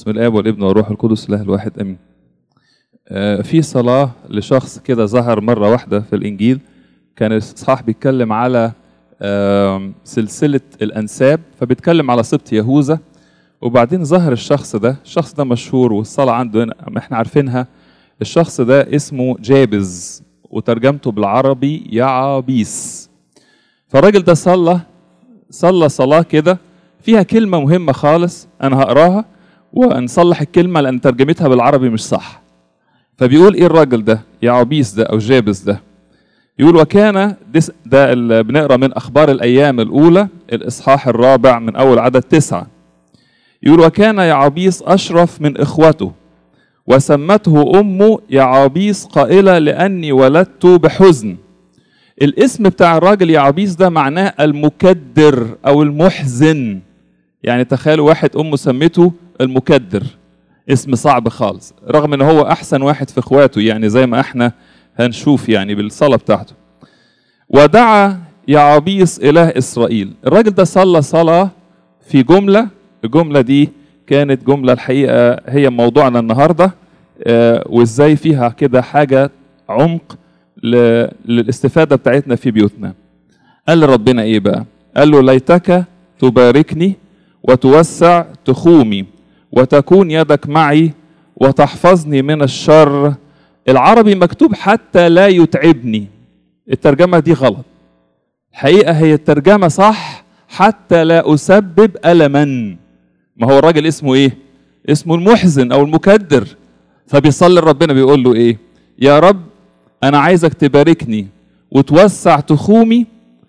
بسم الآب والابن والروح القدس الله الواحد امين. في صلاة لشخص كده ظهر مرة واحدة في الإنجيل، كان الإصحاح بيتكلم على سلسلة الأنساب، فبيتكلم على سبط يهوذا، وبعدين ظهر الشخص ده مشهور والصلاة عنده هنا احنا عارفينها. الشخص ده اسمه جابز وترجمته بالعربي يعابيس. فالراجل ده صلى صلاة كده فيها كلمة مهمة خالص، أنا هقراها ونصلح الكلمة لأن ترجمتها بالعربي مش صح. فبيقول إيه الراجل ده يعابيس ده أو جابز ده؟ يقول وكان ده اللي بنقرأ من أخبار الأيام الأولى الإصحاح الرابع من أول عدد 9. يقول وكان يعابيس أشرف من إخوته وسمته أمه يعابيس قائلة لأني ولدت بحزن. الاسم بتاع الراجل يعابيس ده معناه المكدر أو المحزن. يعني تخيلوا واحد أمه سمته المكدر، اسم صعب خالص، رغم ان هو احسن واحد في اخواته، يعني زي ما احنا هنشوف يعني بالصلاة بتاعته. ودعا يعابيس اله اسرائيل. الراجل ده صلى صلاة في الجملة دي كانت جملة الحقيقة هي موضوعنا النهاردة، وازاي فيها كده حاجة عمق للاستفادة بتاعتنا في بيوتنا. قال لربنا ايه بقى؟ قال له ليتك تباركني وتوسع تخومي وتكون يدك معي وتحفظني من الشر. العربي مكتوب حتى لا يتعبني، الترجمة دي غلط. الحقيقة هي الترجمة صح، حتى لا أسبب ألما. ما هو الراجل اسمه ايه؟ اسمه المحزن أو المكدر. فبيصلي ربنا بيقول له ايه؟ يا رب أنا عايزك تباركني وتوسع تخومي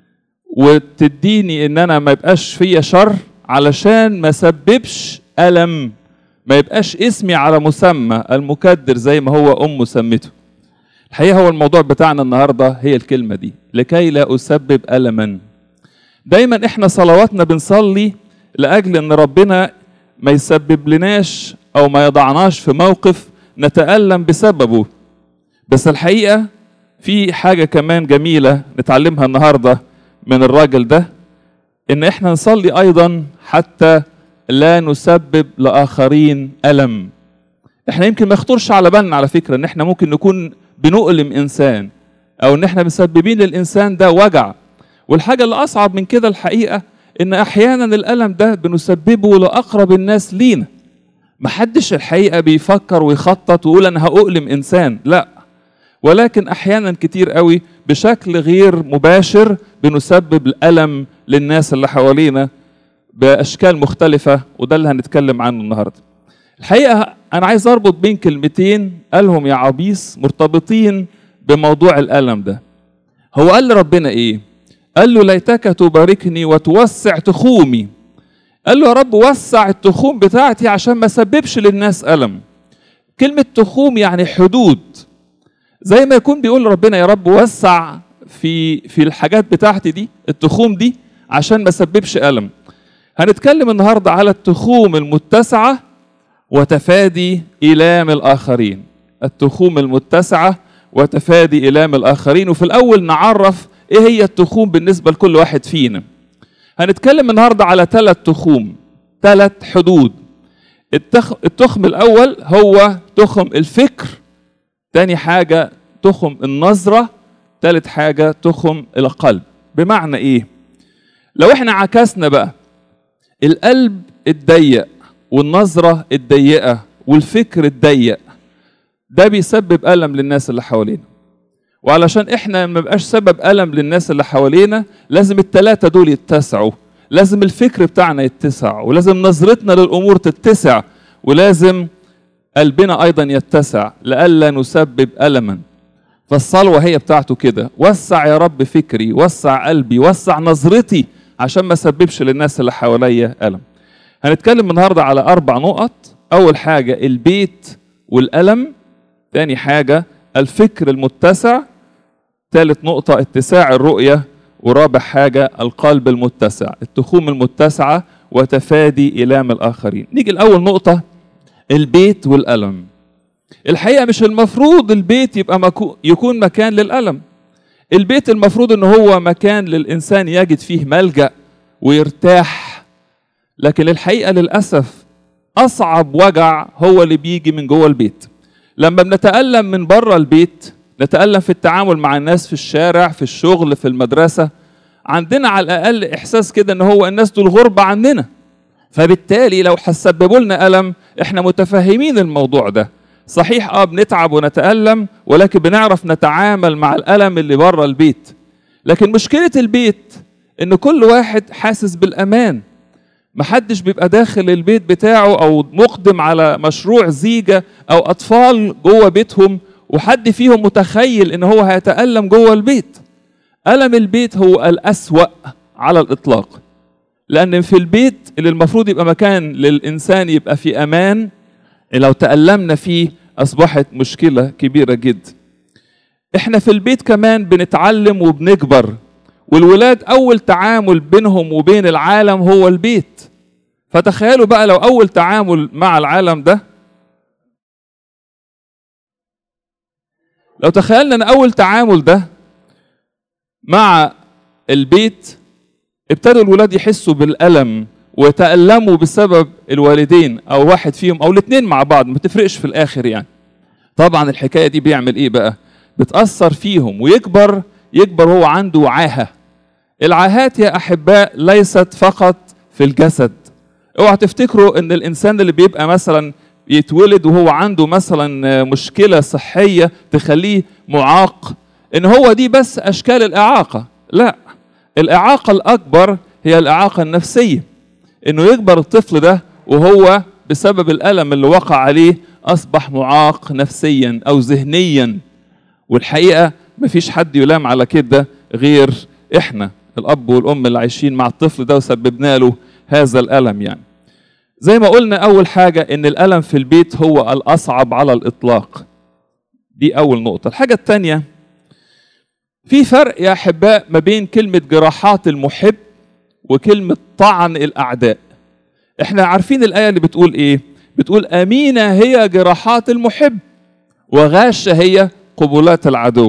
وتديني إن أنا ما يبقاش فيا شر، علشان ما سببش ألم، ما يبقاش اسمي على مسمى المكدر زي ما هو أمه سمته. الحقيقة هو الموضوع بتاعنا النهاردة هي الكلمة دي، لكي لا أسبب ألما. دايما احنا صلواتنا بنصلي لأجل أن ربنا ما يسبب لناش أو ما يضعناش في موقف نتألم بسببه. بس الحقيقة في حاجة كمان جميلة نتعلمها النهاردة من الراجل ده، إن إحنا نصلي أيضا حتى لا نسبب لآخرين ألم. إحنا يمكن ما يخطرش على بالنا على فكرة إن إحنا ممكن نكون بنؤلم إنسان أو إن إحنا مسببين للإنسان ده وجع. والحاجة اللي أصعب من كده الحقيقة إن أحيانا الألم ده بنسببه لأقرب الناس لينا. محدش الحقيقة بيفكر ويخطط ويقول أنا هأؤلم إنسان، لا، ولكن أحيانا كتير قوي بشكل غير مباشر بنسبب الألم للناس اللي حوالينا بأشكال مختلفة، وده اللي هنتكلم عنه النهاردة. الحقيقة أنا عايز أربط بين كلمتين قالهم يعابيس مرتبطين بموضوع الألم ده. هو قال لربنا إيه؟ قال له ليتك تباركني وتوسع تخومي. قال له يا رب وسع التخوم بتاعتي عشان ما سببش للناس ألم. كلمة تخوم يعني حدود، زي ما يكون بيقول ربنا يا رب وسع في الحاجات بتاعتي دي، التخوم دي، عشان ما سببش ألم. هنتكلم النهاردة على التخوم المتسعة وتفادي إيلام الآخرين. التخوم المتسعة وتفادي إيلام الآخرين. وفي الأول نعرف إيه هي التخوم بالنسبة لكل واحد فينا. هنتكلم النهاردة على 3 تخوم، 3 حدود. التخم الأول هو تخم الفكر، تاني حاجة تخم النظرة، تالت حاجة تخم القلب. بمعنى إيه؟ لو إحنا عكسنا بقى القلب الضيق والنظرة الضيقة والفكر الضيق، ده بيسبب ألم للناس اللي حوالينا. وعلشان إحنا ما بقاش سبب ألم للناس اللي حوالينا لازم ال3 دول يتسعوا. لازم الفكر بتاعنا يتسع، ولازم نظرتنا للأمور تتسع، ولازم قلبنا أيضا يتسع لألا نسبب ألما. فالصلوة هي بتاعته كده، وسع يا رب فكري، وسع قلبي، وسع نظرتي عشان ما سببش للناس اللي حواليا ألم. هنتكلم النهاردة على 4 نقط. أول حاجة البيت والألم، تاني حاجة الفكر المتسع، ثالث نقطة اتساع الرؤية، ورابع حاجة القلب المتسع، التخوم المتسعة وتفادي إيلام الآخرين. نيجي لأول نقطة، البيت والألم. الحقيقة مش المفروض البيت يكون مكان للألم. البيت المفروض إن هو مكان للإنسان يجد فيه ملجأ ويرتاح. لكن الحقيقة للأسف أصعب وجع هو اللي بيجي من جوه البيت. لما بنتألم من بره البيت، نتألم في التعامل مع الناس في الشارع، في الشغل، في المدرسة، عندنا على الأقل إحساس كده إن هو الناس دول غربة عننا، فبالتالي لو هتسببوا لنا ألم إحنا متفهمين الموضوع ده. صحيح بنتعب ونتألم، ولكن بنعرف نتعامل مع الألم اللي بره البيت. لكن مشكلة البيت إن كل واحد حاسس بالأمان، محدش بيبقى داخل البيت بتاعه أو مقدم على مشروع زيجة أو أطفال جوه بيتهم وحد فيهم متخيل إن هو هيتألم جوه البيت. ألم البيت هو الأسوأ على الإطلاق، لأن في البيت اللي المفروض يبقى مكان للإنسان يبقى في أمان، لو تألمنا فيه أصبحت مشكلة كبيرة جدا. إحنا في البيت كمان بنتعلم وبنكبر، والولاد أول تعامل بينهم وبين العالم هو البيت. فتخيلوا بقى لو أول تعامل مع العالم ده، لو تخيلنا أن أول تعامل ده مع البيت ابتدوا الولاد يحسوا بالألم ويتألموا بسبب الوالدين أو واحد فيهم أو الاثنين مع بعض، ما تفرقش في الآخر يعني. طبعا الحكاية دي بيعمل إيه بقى؟ بتأثر فيهم ويكبر هو عنده عاهة. العاهات يا أحباء ليست فقط في الجسد. اوعى تفتكروا ان الانسان اللي بيبقى مثلا يتولد وهو عنده مثلا مشكلة صحية تخليه معاق ان هو دي بس اشكال الاعاقة. لا، الاعاقة الاكبر هي الاعاقة النفسية، انه يكبر الطفل ده وهو بسبب الالم اللي وقع عليه اصبح معاق نفسيا او ذهنيا. والحقيقة مفيش حد يلام على كده غير احنا الاب والام اللي عايشين مع الطفل ده وسببنا له هذا الألم. يعني زي ما قلنا أول حاجة إن الألم في البيت هو الأصعب على الإطلاق. دي أول نقطة. الحاجة الثانية، في فرق يا أحباء ما بين كلمة جراحات المحب وكلمة طعن الأعداء. إحنا عارفين الآية اللي بتقول إيه؟ بتقول أمينة هي جراحات المحب وغاشة هي قبلات العدو.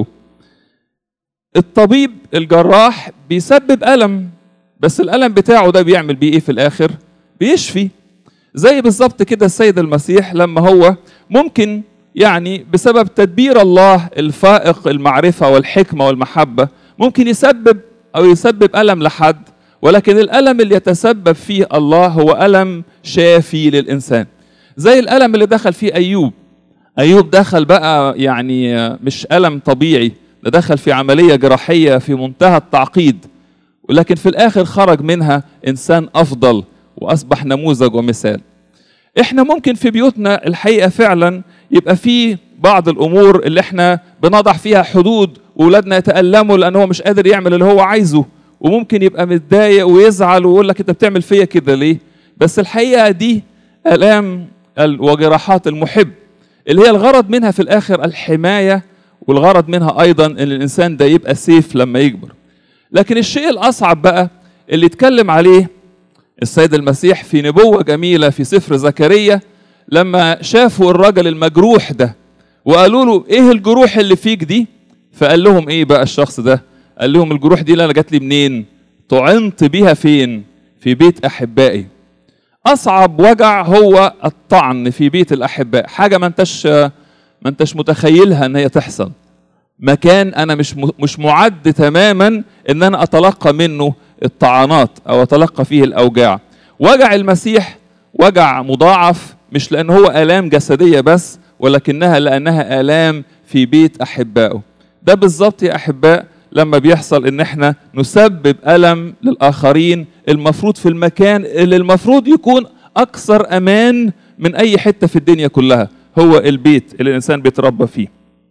الطبيب الجراح بيسبب ألم، بس الألم بتاعه ده بيعمل بيه إيه في الآخر؟ بيشفي. زي بالظبط كده السيد المسيح لما هو ممكن يعني بسبب تدبير الله الفائق المعرفة والحكمة والمحبة ممكن يسبب ألم لحد، ولكن الألم اللي يتسبب فيه الله هو ألم شافي للإنسان. زي الألم اللي دخل فيه أيوب دخل بقى يعني مش ألم طبيعي، ده دخل في عملية جراحية في منتهى التعقيد، ولكن في الآخر خرج منها إنسان أفضل وأصبح نموذج ومثال. إحنا ممكن في بيوتنا الحقيقة فعلا يبقى فيه بعض الأمور اللي إحنا بنضع فيها حدود وولادنا يتألموا لأنه هو مش قادر يعمل اللي هو عايزه، وممكن يبقى متضايق ويزعل ويقول لك أنت بتعمل فيا كده ليه؟ بس الحقيقة دي آلام وجراحات المحب اللي هي الغرض منها في الآخر الحماية، والغرض منها أيضا أن الإنسان ده يبقى سيف لما يكبر. لكن الشيء الأصعب بقى اللي اتكلم عليه السيد المسيح في نبوة جميلة في سفر زكريا، لما شافوا الرجل المجروح ده وقالوا له إيه الجروح اللي فيك دي؟ فقال لهم إيه بقى الشخص ده؟ قال لهم الجروح دي اللي أنا جات لي منين؟ طعنت بيها فين؟ في بيت أحبائي. أصعب وجع هو الطعن في بيت الأحباء، حاجة ما انتش متخيلها ان هي تحصل، مكان انا مش معد تماما ان انا اتلقى منه الطعنات او اتلقى فيه الاوجاع. وجع المسيح وجع مضاعف، مش لان هو الام جسديه بس، ولكنها لانها الام في بيت احبائه. ده بالظبط يا احباء لما بيحصل ان احنا نسبب الم للاخرين المفروض في المكان اللي المفروض يكون اكثر امان من اي حته في الدنيا كلها، هو البيت اللي الإنسان بيتربى فيه.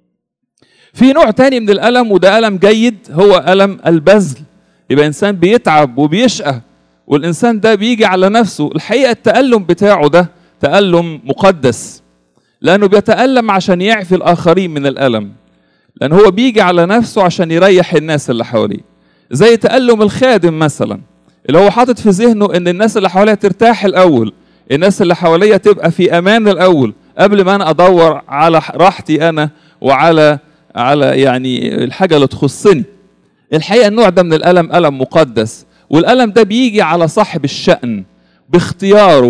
في نوع تاني من الألم وده ألم جيد، هو ألم البذل. يبقى إنسان بيتعب وبيشقى والإنسان ده بيجي على نفسه. الحقيقة التألم بتاعه ده تألم مقدس، لأنه بيتألم عشان يعفي الآخرين من الألم، لأن هو بيجي على نفسه عشان يريح الناس اللي حواليه. زي تألم الخادم مثلا اللي هو حاطط في ذهنه إن الناس اللي حواليه ترتاح الأول، الناس اللي حواليه تبقى في أمان الأول قبل ما أنا أدور على راحتي أنا وعلى يعني الحاجة اللي تخصني. الحقيقة النوع ده من الألم ألم مقدس، والألم ده بيجي على صاحب الشأن باختياره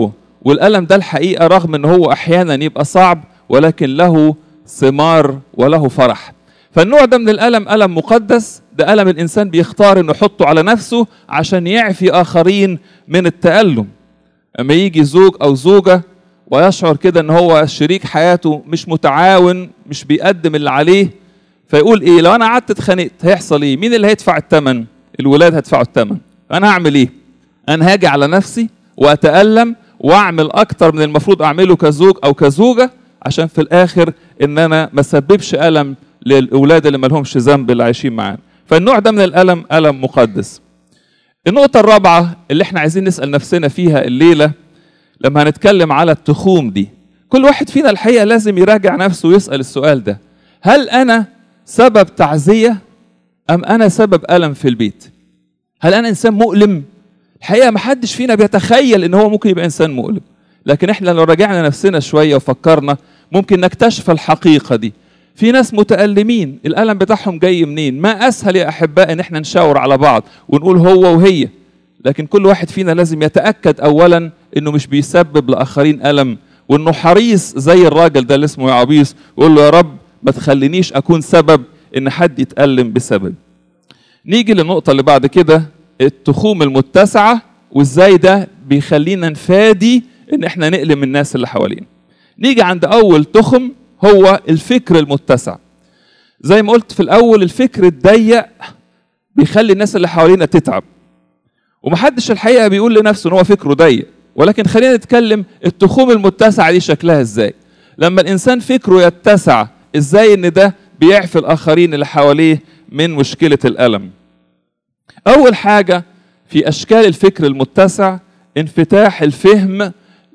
والألم ده الحقيقة رغم ان هو احيانا يبقى صعب ولكن له ثمار وله فرح. فالنوع ده من الألم ألم مقدس، ده ألم الإنسان بيختار انه يحطه على نفسه عشان يعفي آخرين من التألم. اما يجي زوج او زوجة ويشعر كده ان هو شريك حياته مش متعاون، مش بيقدم اللي عليه، فيقول ايه؟ لو انا قعدت اتخانقت هيحصل ايه؟ مين اللي هيدفع الثمن؟ الولاد هيدفعوا الثمن. انا هعمل ايه؟ انا هاجي على نفسي واتألم واعمل اكتر من المفروض اعمله كزوج او كزوجة عشان في الاخر ان انا ما سببش ألم للاولاد اللي ما لهمش ذنب اللي عايشين معانا. فالنوع ده من الألم ألم مقدس. النقطة الرابعة اللي احنا عايزين نسأل نفسنا فيها الليلة لما هنتكلم على التخوم دي، كل واحد فينا الحقيقة لازم يراجع نفسه ويسأل السؤال ده: هل أنا سبب تعزية أم أنا سبب ألم في البيت؟ هل أنا إنسان مؤلم؟ الحقيقة محدش فينا بيتخيل إن هو ممكن يبقى إنسان مؤلم، لكن إحنا لو راجعنا نفسنا شوية وفكرنا ممكن نكتشف الحقيقة دي. في ناس متألمين الألم بتاعهم جاي منين؟ ما أسهل يا أحباء إن إحنا نشاور على بعض ونقول هو وهي، لكن كل واحد فينا لازم يتأكد أولا إنه مش بيسبب لآخرين ألم، وإنه حريص زي الراجل ده اللي اسمه يعابيس ويقول له يا رب ما تخلينيش أكون سبب إن حد يتألم بسبب. نيجي للنقطة اللي بعد كده، التخوم المتسعة وإزاي ده بيخلينا نفادي إن إحنا نقلم الناس اللي حوالينا. نيجي عند أول تخم هو الفكر المتسع. زي ما قلت في الأول، الفكر الضيق بيخلي الناس اللي حوالينا تتعب، ومحدش الحقيقة بيقول لنفسه إن هو فكره ضيق، ولكن خلينا نتكلم التخوم المتسعة دي شكلها إزاي. لما الإنسان فكره يتسع إزاي إن ده بيعفي الآخرين اللي حواليه من مشكلة الألم. أول حاجة في أشكال الفكر المتسع انفتاح الفهم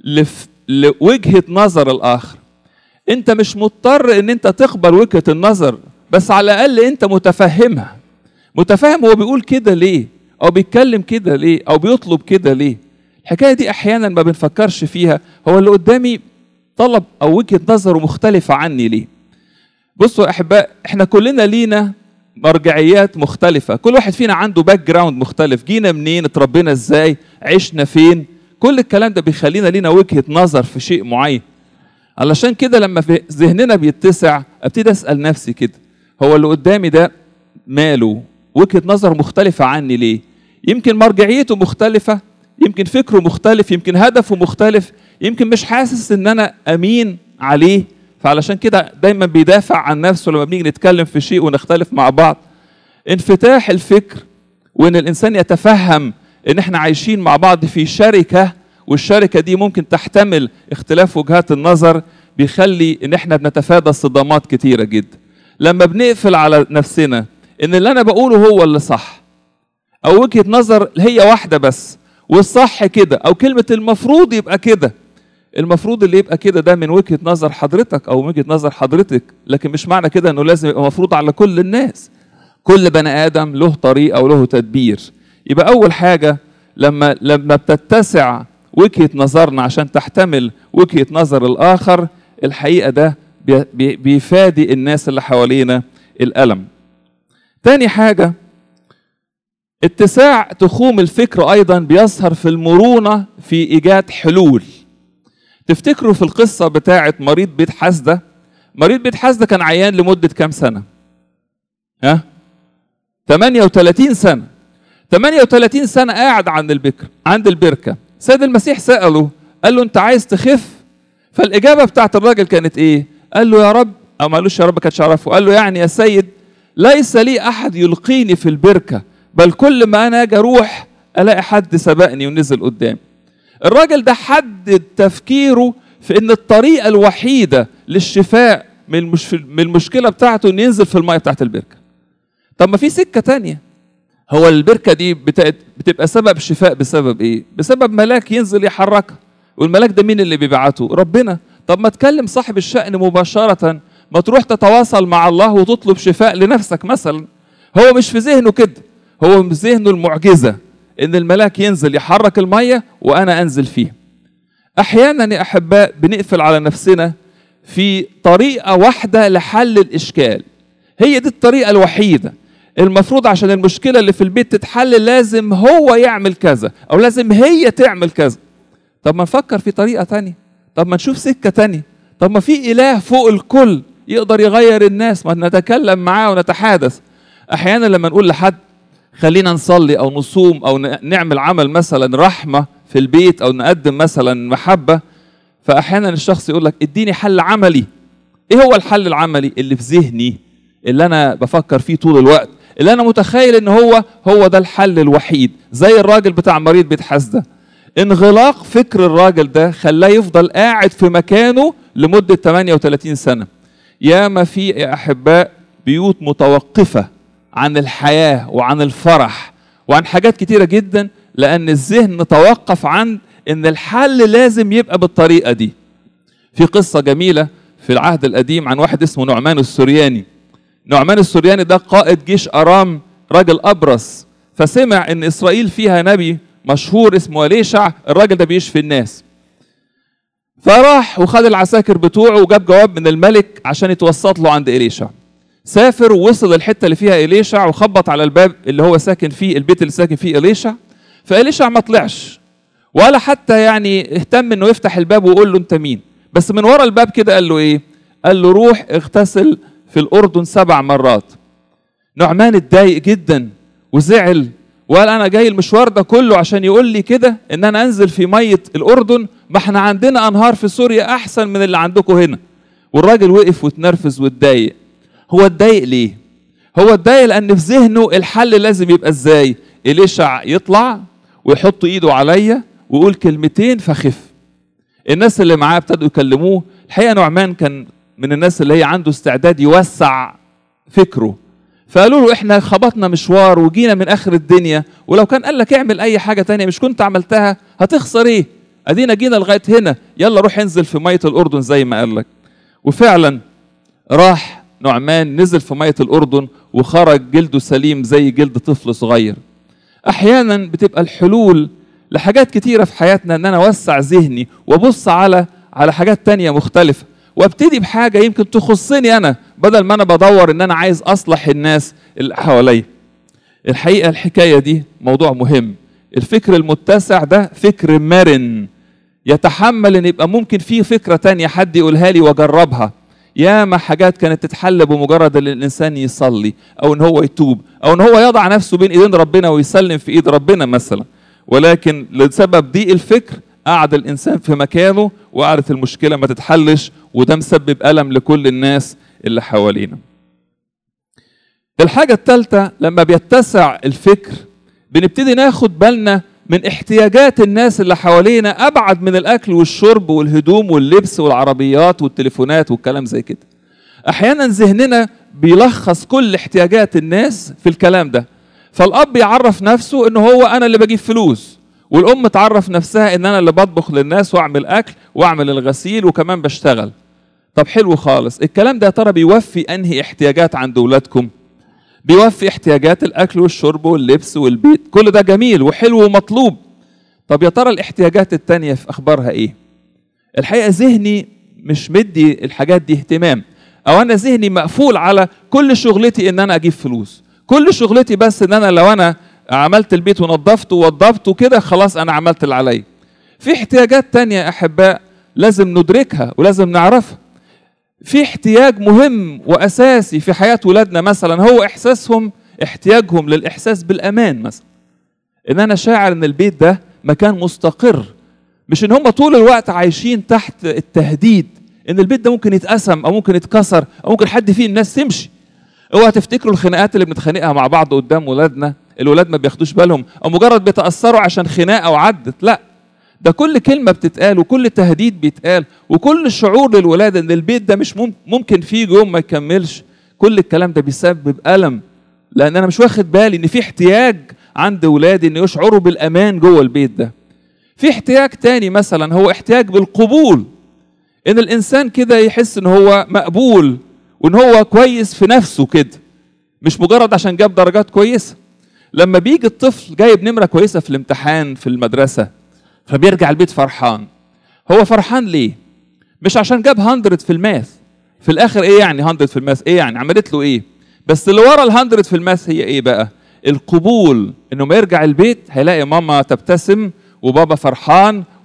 لوجهة نظر الآخر. أنت مش مضطر إن أنت تقبل وجهة النظر، بس على الأقل أنت متفهمها، متفهم هو بيقول كده ليه، أو بيتكلم كده ليه، أو بيطلب كده ليه. الحكاية دي أحيانا ما بنفكرش فيها، هو اللي قدامي طلب أو وجهة نظره مختلفة عني ليه. بصوا يا أحباء، إحنا كلنا لينا مرجعيات مختلفة، كل واحد فينا عنده باك جراوند مختلف، جينا منين، اتربينا ازاي، عشنا فين، كل الكلام ده بيخلينا لينا وجهة نظر في شيء معين. علشان كده لما في ذهننا بيتسع ابتدي اسأل نفسي كده، هو اللي قدامي ده ماله، وجهة نظر مختلفة عني ليه؟ يمكن مرجعيته مختلفة، يمكن فكره مختلف، يمكن هدفه مختلف، يمكن مش حاسس ان انا امين عليه، فعلشان كده دايما بيدافع عن نفسه لما بنيجي نتكلم في شيء ونختلف مع بعض. انفتاح الفكر وان الانسان يتفهم ان احنا عايشين مع بعض في شركة، والشركة دي ممكن تحتمل اختلاف وجهات النظر، بيخلي ان احنا بنتفادى صدامات كتيرة جدا. لما بنقفل على نفسنا ان اللي انا بقوله هو اللي صح، او وجهة نظر هي واحدة بس والصح كده، او كلمة المفروض يبقى كده، المفروض اللي يبقى كده ده من وجهة نظر حضرتك او وجهة نظر حضرتك، لكن مش معنى كده انه لازم يبقى مفروض على كل الناس. كل بني ادم له طريقة وله تدبير. يبقى اول حاجة لما بتتسع وجهة نظرنا عشان تحتمل وجهة نظر الاخر، الحقيقة ده بيفادي الناس اللي حوالينا الألم. تاني حاجة، اتساع تخوم الفكر ايضا بيظهر في المرونة في ايجاد حلول. تفتكروا في القصة بتاعة مريض بيت حسدة؟ مريض بيت حسدة كان عيان لمدة كام سنة؟ 38 سنة. 38 سنة قاعد عند البركة. سيد المسيح سأله، قال له أنت عايز تخف؟ فالإجابة بتاعت الراجل كانت إيه؟ قال له يا رب، أو ما قالوش يا رب، كانش عرفه، قال له يعني يا سيد ليس لي أحد يلقيني في البركة، بل كل ما أنا أجي أروح ألاقي حد سبقني ونزل قدامي. الراجل ده حدد تفكيره في ان الطريقة الوحيدة للشفاء من المشكلة بتاعته ان ينزل في المية بتاعت البركة. طب ما في سكة تانية، هو البركة دي بتبقى سبب شفاء بسبب ايه؟ بسبب ملاك ينزل يحركها، والملاك ده مين اللي بيبعته؟ ربنا. طب ما تكلم صاحب الشأن مباشرة، ما تروح تتواصل مع الله وتطلب شفاء لنفسك مثلا. هو مش في ذهنه كده، هو في ذهنه المعجزة ان الملاك ينزل يحرك المية وانا انزل فيه. احيانا يا احباء بنقفل على نفسنا في طريقة واحدة لحل الاشكال، هي دي الطريقة الوحيدة، المفروض عشان المشكلة اللي في البيت تتحل لازم هو يعمل كذا او لازم هي تعمل كذا. طب ما نفكر في طريقة تانية، طب ما نشوف سكة تانية، طب ما في إله فوق الكل يقدر يغير الناس، ما نتكلم معاه ونتحادث. أحيانا لما نقول لحد خلينا نصلي أو نصوم أو نعمل عمل مثلا رحمة في البيت أو نقدم مثلا محبة، فأحيانا الشخص يقول لك اديني حل عملي. إيه هو الحل العملي؟ اللي في ذهني، اللي أنا بفكر فيه طول الوقت، اللي أنا متخيل إن هو ده الحل الوحيد. زي الراجل بتاع مريض بيت حسدة، انغلاق فكر الراجل ده خلاه يفضل قاعد في مكانه لمدة 38 سنة. ياما في يا أحباء بيوت متوقفة عن الحياة وعن الفرح وعن حاجات كتيرة جدا، لأن الذهن توقف عن إن الحل لازم يبقى بالطريقة دي. في قصة جميلة في العهد القديم عن واحد اسمه نعمان السورياني. نعمان السورياني ده قائد جيش أرام، راجل أبرص، فسمع إن إسرائيل فيها نبي مشهور اسمه إليشع، الراجل ده بيشفي الناس. فراح وخد العساكر بتوعه وجاب جواب من الملك عشان يتوسط له عند إليشع. سافر ووصل الحتة اللي فيها إليشع وخبط على الباب اللي هو ساكن فيه، البيت اللي ساكن فيه إليشع. فإليشع ما طلعش ولا حتى يعني اهتم إنه يفتح الباب ويقول له أنت مين، بس من ورا الباب كده قال له إيه؟ قال له روح اغتسل في الأردن 7 مرات. نعمان اتضايق جدا وزعل وقال أنا جاي المشوار ده كله عشان يقول لي كده إن أنا أنزل في مية الأردن؟ ما احنا عندنا أنهار في سوريا أحسن من اللي عندكم هنا. والراجل وقف واتنرفز واتضايق. هو اتضايق ليه؟ هو اتضايق لأن في ذهنه الحل لازم يبقى إزاي؟ إليشع يطلع ويحط إيده عليا ويقول كلمتين فخف. الناس اللي معاه ابتدوا يكلموه. الحقيقة نعمان كان من الناس اللي هي عنده استعداد يوسع فكره، فقالوا له احنا خبطنا مشوار وجينا من اخر الدنيا، ولو كان قال لك اعمل اي حاجه تانية مش كنت عملتها؟ هتخسر ايه؟ ادينا جينا لغايه هنا، يلا روح انزل في ميه الاردن زي ما قال لك. وفعلا راح نعمان نزل في ميه الاردن وخرج جلده سليم زي جلد طفل صغير. احيانا بتبقى الحلول لحاجات كتيره في حياتنا ان انا اوسع ذهني وابص على حاجات تانية مختلفه، وابتدي بحاجه يمكن تخصني انا بدل ما انا بدور ان انا عايز اصلح الناس اللي حواليا. الحقيقه الحكايه دي موضوع مهم. الفكر المتسع ده فكر مرن يتحمل ان يبقى ممكن فيه فكره تانية حد يقولها لي واجربها. ياما حاجات كانت تتحل بمجرد ان الانسان يصلي او ان هو يتوب او ان هو يضع نفسه بين ايدين ربنا ويسلم في ايد ربنا مثلا، ولكن لسبب ضيق الفكر قعد الانسان في مكانه وقعدت المشكله ما تتحلش، وده مسبب الم لكل الناس اللي حوالينا. الحاجه الثالثه لما بيتسع الفكر بنبتدي ناخد بالنا من احتياجات الناس اللي حوالينا ابعد من الاكل والشرب والهدوم واللبس والعربيات والتليفونات والكلام زي كده. احيانا ذهننا بيلخص كل احتياجات الناس في الكلام ده. فالاب يعرف نفسه ان هو انا اللي بجيب فلوس، والام تعرف نفسها ان انا اللي بطبخ للناس واعمل اكل واعمل الغسيل وكمان بشتغل. طب حلو خالص، الكلام ده يا ترى بيوفي انهي احتياجات عند اولادكم؟ بيوفي احتياجات الاكل والشرب واللبس والبيت، كل ده جميل وحلو ومطلوب. طب يا ترى الاحتياجات التانية في اخبارها ايه؟ الحقيقه ذهني مش مدي الحاجات دي اهتمام، او انا ذهني مقفول على كل شغلتي ان انا اجيب فلوس، كل شغلتي بس ان انا لو انا عملت البيت ونظفته ووضبته كده خلاص انا عملت اللي عليا. في احتياجات تانية يا احباء لازم ندركها ولازم نعرفها. في احتياج مهم واساسي في حياة ولادنا مثلا هو احتياجهم للاحساس بالامان مثلا. ان انا شاعر ان البيت ده مكان مستقر، مش ان هم طول الوقت عايشين تحت التهديد ان البيت ده ممكن يتقسم او ممكن يتكسر او ممكن حد فيه الناس تمشي. اوعى تفتكروا الخناقات اللي بنتخانقها مع بعض قدام ولادنا الولاد ما بياخدوش بالهم او مجرد بيتاثروا عشان خناقه وعدت، لا، ده كل كلمه بتتقال وكل تهديد بيتقال وكل شعور للولاد ان البيت ده مش ممكن فيه يوم ما يكملش، كل الكلام ده بيسبب الم، لان انا مش واخد بالي ان في احتياج عند ولادي ان يشعروا بالامان جوه البيت ده. في احتياج تاني مثلا هو احتياج بالقبول، ان الانسان كده يحس ان هو مقبول وان هو كويس في نفسه كده، مش مجرد عشان جاب درجات كويسه. لما بيجي الطفل جايب نمره كويسه في الامتحان في المدرسه فبيرجع البيت فرحان. هو فرحان ليه؟ مش عشان جاب 100 في الماث، في الاخر ايه يعني 100 في الماث؟ ايه يعني عملت له ايه؟ بس اللي ورا ال100 في الماث هي ايه بقى؟ القبول، انه ما يرجع البيت هيلاقي ماما تبتسم وبابا فرحان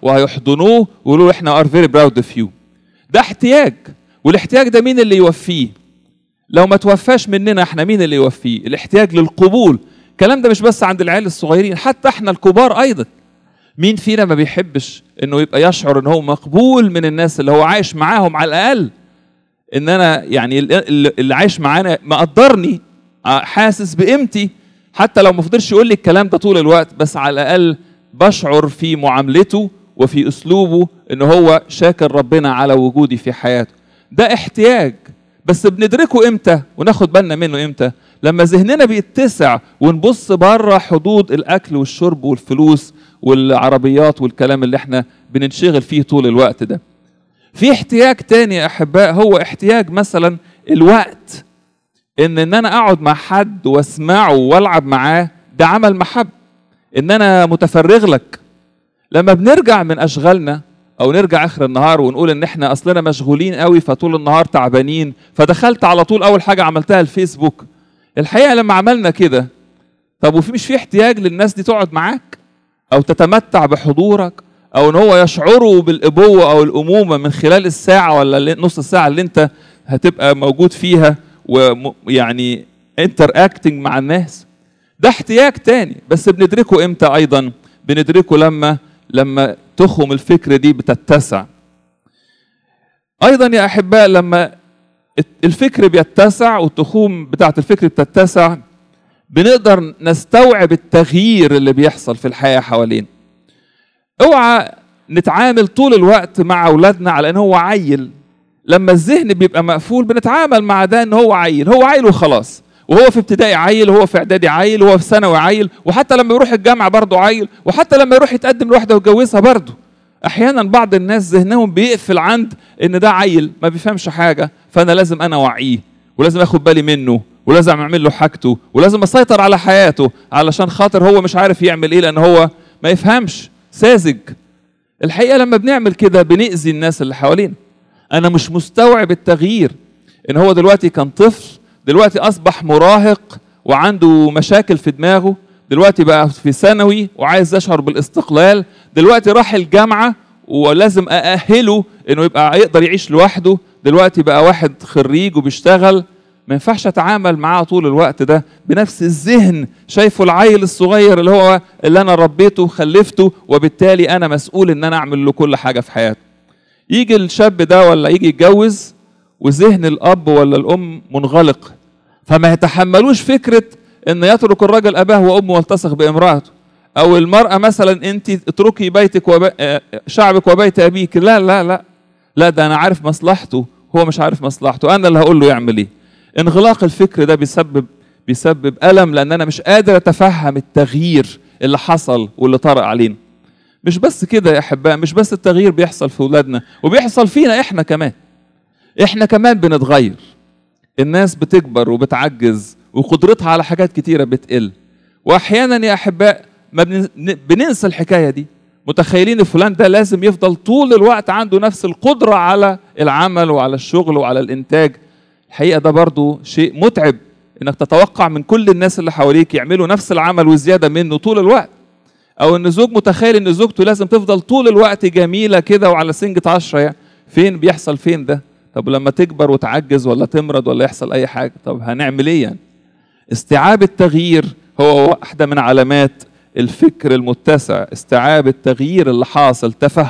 وهيحضنوه ويقولوا احنا are very proud of you. ده احتياج، والاحتياج ده مين اللي يوفيه؟ لو ما توفاش مننا احنا مين اللي يوفيه؟ الاحتياج للقبول. الكلام ده مش بس عند العيال الصغيرين، حتى احنا الكبار ايضا. مين فينا ما بيحبش انه يبقى يشعر ان هو مقبول من الناس اللي هو عايش معاهم؟ على الاقل ان انا يعني اللي عايش معانا مقدرني، حاسس بقيمتي، حتى لو ما فضلش يقول لي الكلام ده طول الوقت، بس على الاقل بشعر في معاملته وفي اسلوبه ان هو شاكر ربنا على وجودي في حياته. ده احتياج، بس بندركه امتى وناخد بالنا منه امتى؟ لما ذهننا بيتسع ونبص بره حدود الاكل والشرب والفلوس والعربيات والكلام اللي احنا بننشغل فيه طول الوقت ده. في احتياج تاني يا احباء، هو احتياج مثلا الوقت. ان انا اقعد مع حد واسمعه والعب معاه، ده عمل محب. ان انا متفرغ لك. لما بنرجع من اشغالنا او نرجع اخر النهار ونقول ان احنا اصلنا مشغولين قوي فطول النهار تعبانين، فدخلت على طول اول حاجه عملتها الفيسبوك. الحقيقه لما عملنا كده، طب مش في احتياج للناس دي تقعد معاك او تتمتع بحضورك، او ان هو يشعروا بالابوه او الامومه من خلال الساعه ولا نص الساعه اللي انت هتبقى موجود فيها ويعني انتراكتنج مع الناس؟ ده احتياج تاني، بس بندركه امتى ايضا؟ بندركه لما تخم الفكر دي بتتسع. ايضا يا احباء لما الفكر بيتسع والتخوم بتاعت الفكر بتتسع، بنقدر نستوعب التغيير اللي بيحصل في الحياة حوالين. اوعى نتعامل طول الوقت مع اولادنا على ان هو عيل. لما الذهن بيبقى مقفول بنتعامل مع ده ان هو عيل، هو عيل وخلاص، وهو في ابتدائي عيل، وهو في اعدادي عيل، وهو في ثانوي عيل، وحتى لما يروح الجامعه برضه عيل، وحتى لما يروح يتقدم لواحده ويتجوزها برضه. احيانا بعض الناس ذهنهم بيقفل عند ان ده عيل ما بيفهمش حاجه، فانا لازم انا اوعيه ولازم اخد بالي منه ولازم اعمل له حاجته ولازم اسيطر على حياته علشان خاطر هو مش عارف يعمل ايه لان هو ما يفهمش، ساذج. الحقيقه لما بنعمل كده بنأذي الناس اللي حوالينا. انا مش مستوعب التغيير، ان هو دلوقتي كان طفل، دلوقتي اصبح مراهق وعنده مشاكل في دماغه، دلوقتي بقى في ثانوي وعايز يشعر بالاستقلال، دلوقتي راح الجامعه ولازم اأهله انه يبقى يقدر يعيش لوحده، دلوقتي بقى واحد خريج وبيشتغل. ما ينفعش اتعامل معاه طول الوقت ده بنفس الذهن، شايفه العيل الصغير اللي انا ربيته وخلفته، وبالتالي انا مسؤول ان انا اعمل له كل حاجه في حياته. يجي الشاب ده ولا يجي يتجوز وذهن الاب ولا الام منغلق، فما يتحملوش فكره ان يترك الرجل اباه وامه والتصق بامراته، او المراه مثلا انت اتركي بيتك شعبك وبيت ابيك. لا لا لا لا، ده انا عارف مصلحته، هو مش عارف مصلحته، انا اللي هقول له يعمل ايه. انغلاق الفكر ده بيسبب الم، لان انا مش قادر اتفهم التغيير اللي حصل واللي طرأ علينا. مش بس كده يا احباء، مش بس التغيير بيحصل في اولادنا وبيحصل فينا احنا كمان. احنا كمان بنتغير، الناس بتكبر وبتعجز وقدرتها على حاجات كتيره بتقل، واحيانا يا احباء ما بننسى الحكايه دي، متخيلين فلان ده لازم يفضل طول الوقت عنده نفس القدره على العمل وعلى الشغل وعلى الانتاج. الحقيقه ده برضو شيء متعب، انك تتوقع من كل الناس اللي حواليك يعملوا نفس العمل وزياده منه طول الوقت، او ان زوج متخيل ان زوجته لازم تفضل طول الوقت جميله كده وعلى سنجة 10. يعني فين بيحصل فين ده؟ طب لما تكبر وتعجز ولا تمرض ولا يحصل اي حاجه، طب هنعمل ايه يعني؟ استيعاب التغيير هو واحده من علامات الفكر المتسع، استيعاب التغيير اللي حاصل،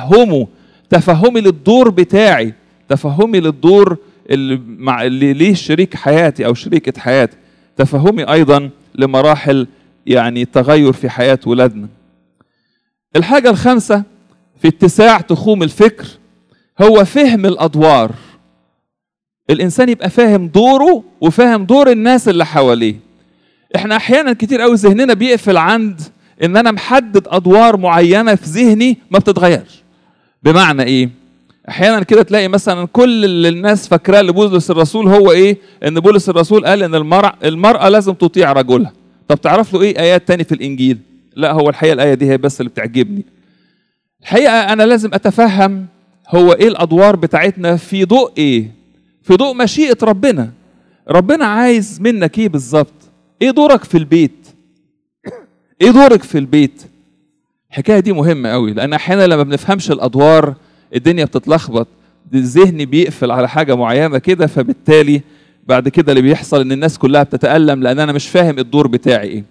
تفهمي للدور بتاعي، تفهمي للدور اللي ليه شريك حياتي او شريكة حياتي، تفهمي ايضا لمراحل يعني تغير في حياة ولادنا. الحاجة الخامسة في اتساع تخوم الفكر هو فهم الادوار. الانسان يبقى فاهم دوره وفاهم دور الناس اللي حواليه. احنا احيانا كتير قوي ذهننا بيقفل عند ان انا محدد ادوار معينة في ذهني ما بتتغيرش. بمعنى ايه؟ احيانا كده تلاقي مثلا كل اللي الناس فاكراه لبولس الرسول هو ايه؟ ان بولس الرسول قال ان المرأة لازم تطيع رجلها. طب تعرف له ايه ايات تاني في الانجيل؟ لا، هو الحقيقة الاية دي هي بس اللي بتعجبني. الحقيقة انا لازم اتفهم هو ايه الادوار بتاعتنا في ضوء ايه؟ في ضوء مشيئة ربنا. ربنا عايز منك ايه بالظبط؟ ايه دورك في البيت؟ ايه دورك في البيت؟ الحكايه دي مهمه قوي، لان احيانا لما بنفهمش الادوار الدنيا بتتلخبط، الذهن بيقفل على حاجه معينه كده، فبالتالي بعد كده اللي بيحصل ان الناس كلها بتتألم لان انا مش فاهم الدور بتاعي ايه.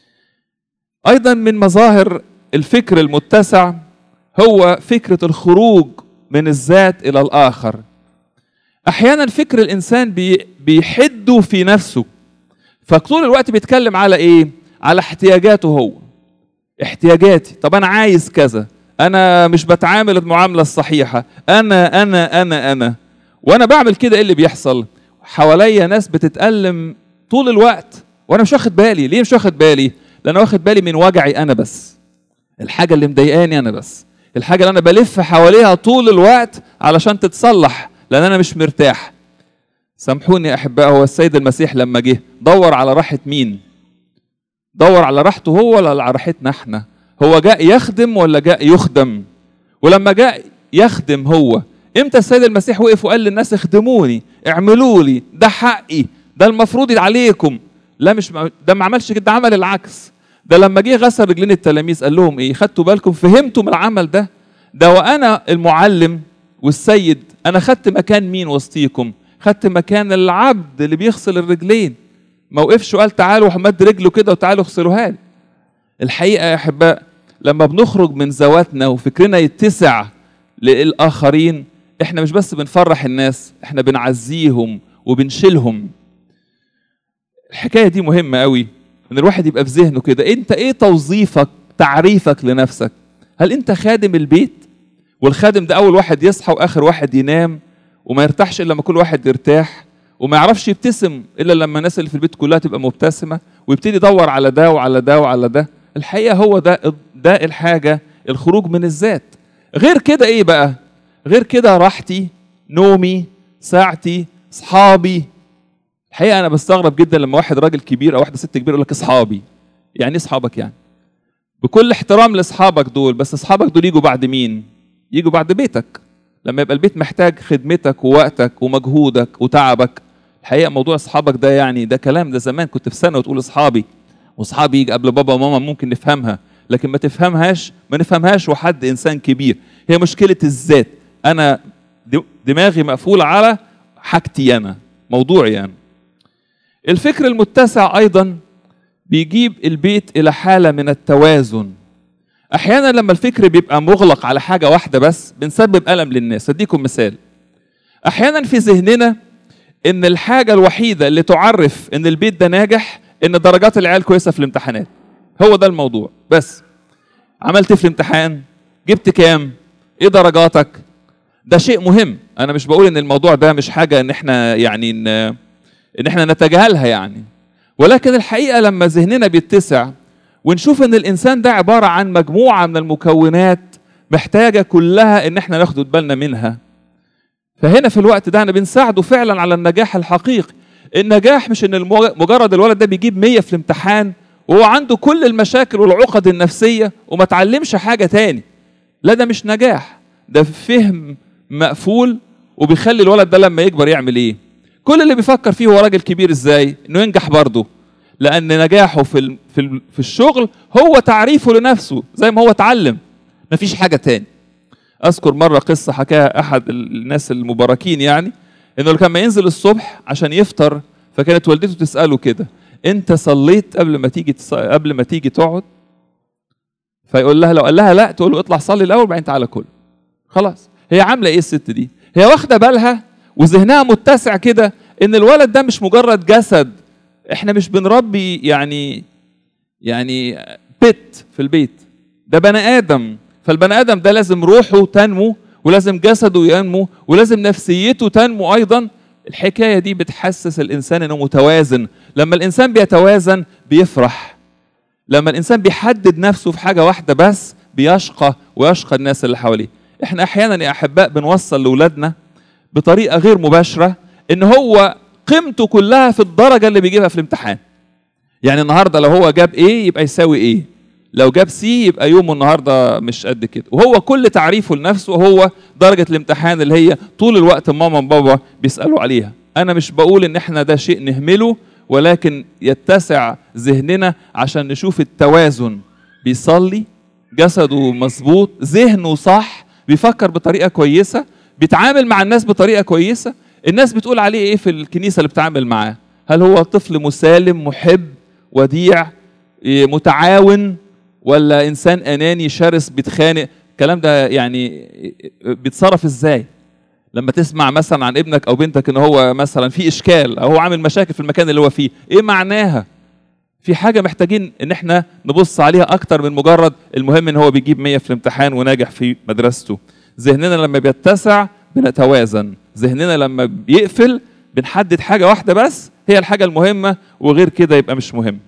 ايضا من مظاهر الفكر المتسع هو فكره الخروج من الذات الى الاخر. احيانا فكر الانسان بيحده في نفسه، فطول الوقت بيتكلم على ايه؟ على احتياجاته هو. احتياجاتي، طب انا عايز كذا، انا مش بتعامل المعامله الصحيحه، انا وانا بعمل كده. ايه اللي بيحصل؟ حواليا ناس بتتألم طول الوقت وانا مش واخد بالي. ليه مش واخد بالي؟ لان واخد بالي من وجعي انا بس، الحاجه اللي مضايقاني انا بس، الحاجه اللي انا بلف حواليها طول الوقت علشان تتصلح، لان انا مش مرتاح. سامحوني يا احباء، هو السيد المسيح لما جه دور على راحه مين؟ دور على راحته هو ولا على راحتنا احنا؟ هو جاء يخدم ولا جاء يخدم؟ ولما جاء يخدم هو، امتى السيد المسيح وقف وقال للناس اخدموني، اعملوا لي، ده حقي، ده المفروض عليكم؟ لا، مش ده ما عملش كده، ده عمل العكس. ده لما جه غسل رجلين التلاميذ قال لهم ايه؟ خدتوا بالكم؟ فهمتوا من العمل ده؟ ده وانا المعلم والسيد، انا خدت مكان مين وسطيكم؟ خدت مكان العبد اللي بيغسل الرجلين. ما وقفش وقال تعالوا ومد رجله كده وتعالوا اغسلوها لي. الحقيقه يا احباء لما بنخرج من ذواتنا وفكرنا يتسع للاخرين، احنا مش بس بنفرح الناس، احنا بنعزيهم وبنشيلهم. الحكايه دي مهمه قوي، ان الواحد يبقى في ذهنه كده، انت ايه توظيفك، تعريفك لنفسك؟ هل انت خادم البيت؟ والخادم ده اول واحد يصحى واخر واحد ينام، وما يرتاحش الا لما كل واحد يرتاح، وما يعرفش يبتسم الا لما الناس اللي في البيت كلها تبقى مبتسمه، ويبتدي يدور على ده وعلى ده وعلى ده. الحقيقه هو ده الحاجه، الخروج من الذات. غير كده ايه بقى؟ غير كده راحتي، نومي، ساعتي، اصحابي. الحقيقه انا بستغرب جدا لما واحد راجل كبير او واحده ست كبيره يقول لك اصحابي. يعني ايه اصحابك يعني؟ بكل احترام لاصحابك دول، بس اصحابك دول يجوا بعد مين؟ يجوا بعد بيتك. لما يبقى البيت محتاج خدمتك ووقتك ومجهودك وتعبك. الحقيقه موضوع اصحابك ده يعني ده كلام، ده زمان كنت في سنه وتقول اصحابي، واصحابي يجي قبل بابا وماما ممكن نفهمها، لكن ما نفهمهاش وحد انسان كبير. هي مشكله الذات، انا دماغي مقفوله على حاجتي انا، موضوعي انا. الفكر المتسع ايضا بيجيب البيت الى حاله من التوازن. احيانا لما الفكر بيبقى مغلق على حاجه واحده بس بنسبب الم للناس. اديكم مثال، احيانا في ذهننا ان الحاجه الوحيده اللي تعرف ان البيت ده ناجح ان درجات العيال كويسه في الامتحانات. هو ده الموضوع بس. عملت في الامتحان؟ جبت كام؟ ايه درجاتك؟ ده شيء مهم، انا مش بقول ان الموضوع ده مش حاجه ان احنا يعني ان احنا نتجاهلها يعني، ولكن الحقيقه لما ذهننا بيتسع ونشوف ان الانسان ده عباره عن مجموعه من المكونات محتاجه كلها ان احنا ناخد بالنا منها، فهنا في الوقت ده احنا بنساعده فعلا على النجاح الحقيقي. النجاح مش ان مجرد الولد ده بيجيب 100 في الامتحان وهو عنده كل المشاكل والعقد النفسيه وما اتعلمش حاجه تاني. لا، ده مش نجاح، ده فهم مقفول وبيخلي الولد ده لما يكبر يعمل ايه؟ كل اللي بيفكر فيه هو راجل كبير ازاي انه ينجح برضه، لان نجاحه في الشغل هو تعريفه لنفسه زي ما هو اتعلم، مفيش حاجه تاني. اذكر مره قصه حكاها احد الناس المباركين، يعني انه لما ينزل الصبح عشان يفطر فكانت والدته تساله كده، انت صليت قبل ما تيجي تقعد؟ فيقول لها، لو قال لها لا تقول له اطلع صلي الاول بعدين تعالى كل. خلاص، هي عامله ايه الست دي؟ هي واخده بالها وذهنها متسع كده ان الولد ده مش مجرد جسد، احنا مش بنربي يعني بيت في البيت، ده بني ادم. فالبني ادم ده لازم روحه تنمو ولازم جسده ينمو ولازم نفسيته تنمو ايضا. الحكايه دي بتحسس الانسان انه متوازن. لما الانسان بيتوازن بيفرح. لما الانسان بيحدد نفسه في حاجه واحده بس بيشقى ويشقى الناس اللي حواليه. احنا احيانا يا احباء بنوصل لاولادنا بطريقه غير مباشره ان هو قيمته كلها في الدرجه اللي بيجيبها في الامتحان. يعني النهارده لو هو جاب ايه يبقى يساوي ايه، لو جاب سي يبقى يومه النهارده مش قد كده، وهو كل تعريفه لنفسه هو درجه الامتحان اللي هي طول الوقت ماما وبابا بيسالوا عليها. انا مش بقول ان احنا ده شيء نهمله، ولكن يتسع ذهننا عشان نشوف التوازن. بيصلي، جسده مظبوط، ذهنه صح، بيفكر بطريقة كويسة، بيتعامل مع الناس بطريقة كويسة. الناس بتقول عليه ايه في الكنيسة اللي بتتعامل معاه؟ هل هو طفل مسالم محب وديع متعاون، ولا انسان اناني شرس بيتخانق؟ الكلام ده يعني بيتصرف ازاي؟ لما تسمع مثلا عن ابنك او بنتك ان هو مثلا في اشكال او هو عامل مشاكل في المكان اللي هو فيه، ايه معناها؟ في حاجة محتاجين ان احنا نبص عليها اكتر من مجرد المهم ان هو بيجيب 100 في الامتحان وناجح في مدرسته. ذهننا لما بيتسع بنتوازن، ذهننا لما بيقفل بنحدد حاجة واحدة بس هي الحاجة المهمة، وغير كده يبقى مش مهم.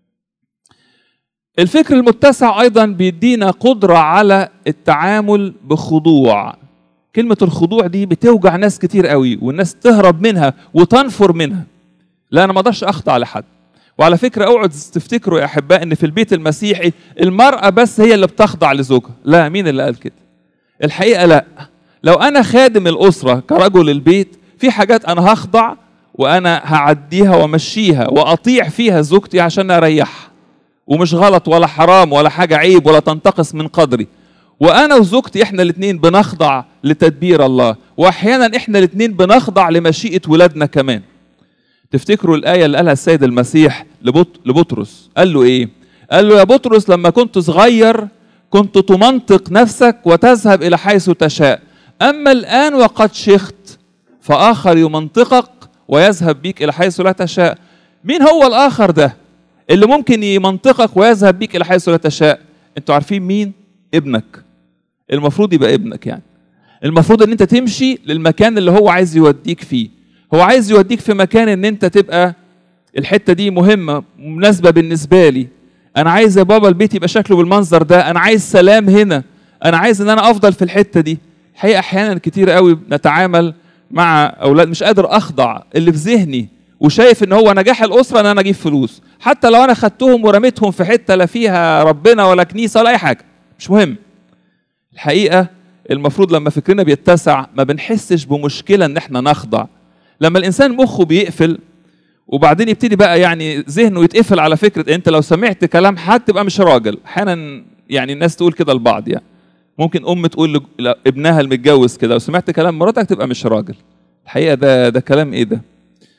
الفكر المتسع ايضا بيدينا قدرة على التعامل بخضوع. كلمة الخضوع دي بتوجع ناس كتير قوي، والناس تهرب منها وتنفر منها. لا، انا ما اقدرش اخضع لحد. وعلى فكرة اوعوا تفتكروا يا احباء ان في البيت المسيحي المرأة بس هي اللي بتخضع لزوجها. لا، مين اللي قال كده؟ الحقيقة لا. لو انا خادم الاسرة كرجل البيت، في حاجات انا هخضع وانا هعديها وامشيها واطيع فيها زوجتي عشان اريحها، ومش غلط ولا حرام ولا حاجة عيب ولا تنتقص من قدري. وانا وزوجتي احنا الاثنين بنخضع لتدبير الله، واحيانا احنا الاثنين بنخضع لمشيئة ولادنا كمان. تفتكروا الآية اللي قالها السيد المسيح لبطرس؟ قال له ايه؟ قال له يا بطرس لما كنت صغير كنت تمنطق نفسك وتذهب إلى حيث تشاء، أما الآن وقد شخت فآخر يمنطقك ويذهب بيك إلى حيث لا تشاء. مين هو الآخر ده اللي ممكن يمنطقك ويذهب بيك إلى حيث لا تشاء؟ انتوا عارفين مين؟ ابنك. المفروض يبقى ابنك، يعني المفروض ان انت تمشي للمكان اللي هو عايز يوديك فيه. هو عايز يوديك في مكان ان انت تبقى الحتة دي مهمة مناسبة بالنسبة لي. انا عايز يا بابا البيت يبقى شكله بالمنظر ده، انا عايز سلام هنا، انا عايز ان انا افضل في الحتة دي. حقيقة احيانا كتير قوي نتعامل مع اولاد مش قادر اخضع اللي في ذهني، وشايف ان هو نجاح الاسرة ان انا اجيب فلوس، حتى لو انا خدتهم ورميتهم في حتة لا فيها ربنا ولا كنيسة ولا اي حاجة، مش مهم. الحقيقة المفروض لما فكرنا بيتسع ما بنحسش بمشكلة ان احنا نخضع. لما الانسان مخه بيقفل وبعدين يبتدي بقى يعني ذهنه يتقفل على فكرة انت لو سمعت كلام حد تبقى مش راجل. احيانا يعني الناس تقول كده لبعض، يعني ممكن ام تقول لابنها المتجوز كده لو سمعت كلام مراتك تبقى مش راجل. الحقيقة ده كلام ايه ده؟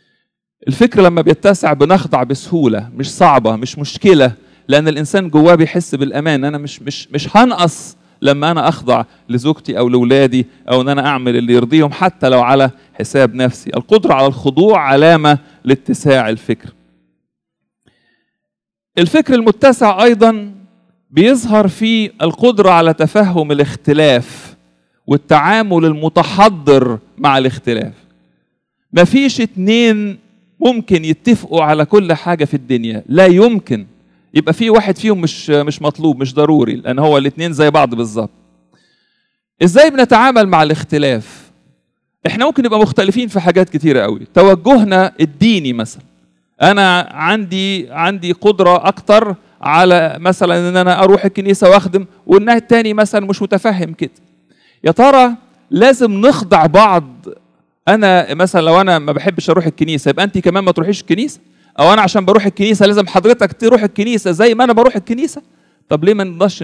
الفكر لما بيتسع بنخضع بسهولة، مش صعبة، مش مشكلة، لان الانسان جواه بيحس بالامان. انا مش هنقص لما انا اخضع لزوجتي او لاولادي، او ان انا اعمل اللي يرضيهم حتى لو على حساب نفسي. القدرة على الخضوع علامة لاتساع الفكر. الفكر المتسع ايضا بيظهر في القدرة على تفهم الاختلاف والتعامل المتحضر مع الاختلاف. مفيش اتنين ممكن يتفقوا على كل حاجة في الدنيا، لا يمكن. يبقى في واحد فيهم مش مطلوب، مش ضروري، لان هو الاتنين زي بعض بالظبط. ازاي بنتعامل مع الاختلاف؟ احنا ممكن نبقى مختلفين في حاجات كتيرة قوي. توجهنا الديني مثلا، انا عندي قدرة اكتر على مثلا ان انا اروح الكنيسة واخدم، والناحية التاني مثلا مش متفهم كده. يا ترى لازم نخضع بعض؟ انا مثلا لو انا ما بحبش اروح الكنيسة يبقى انت كمان ما تروحيش الكنيسة، او انا عشان بروح الكنيسة لازم حضرتك تروح الكنيسة زي ما انا بروح الكنيسة؟ طب ليه ما نقدرش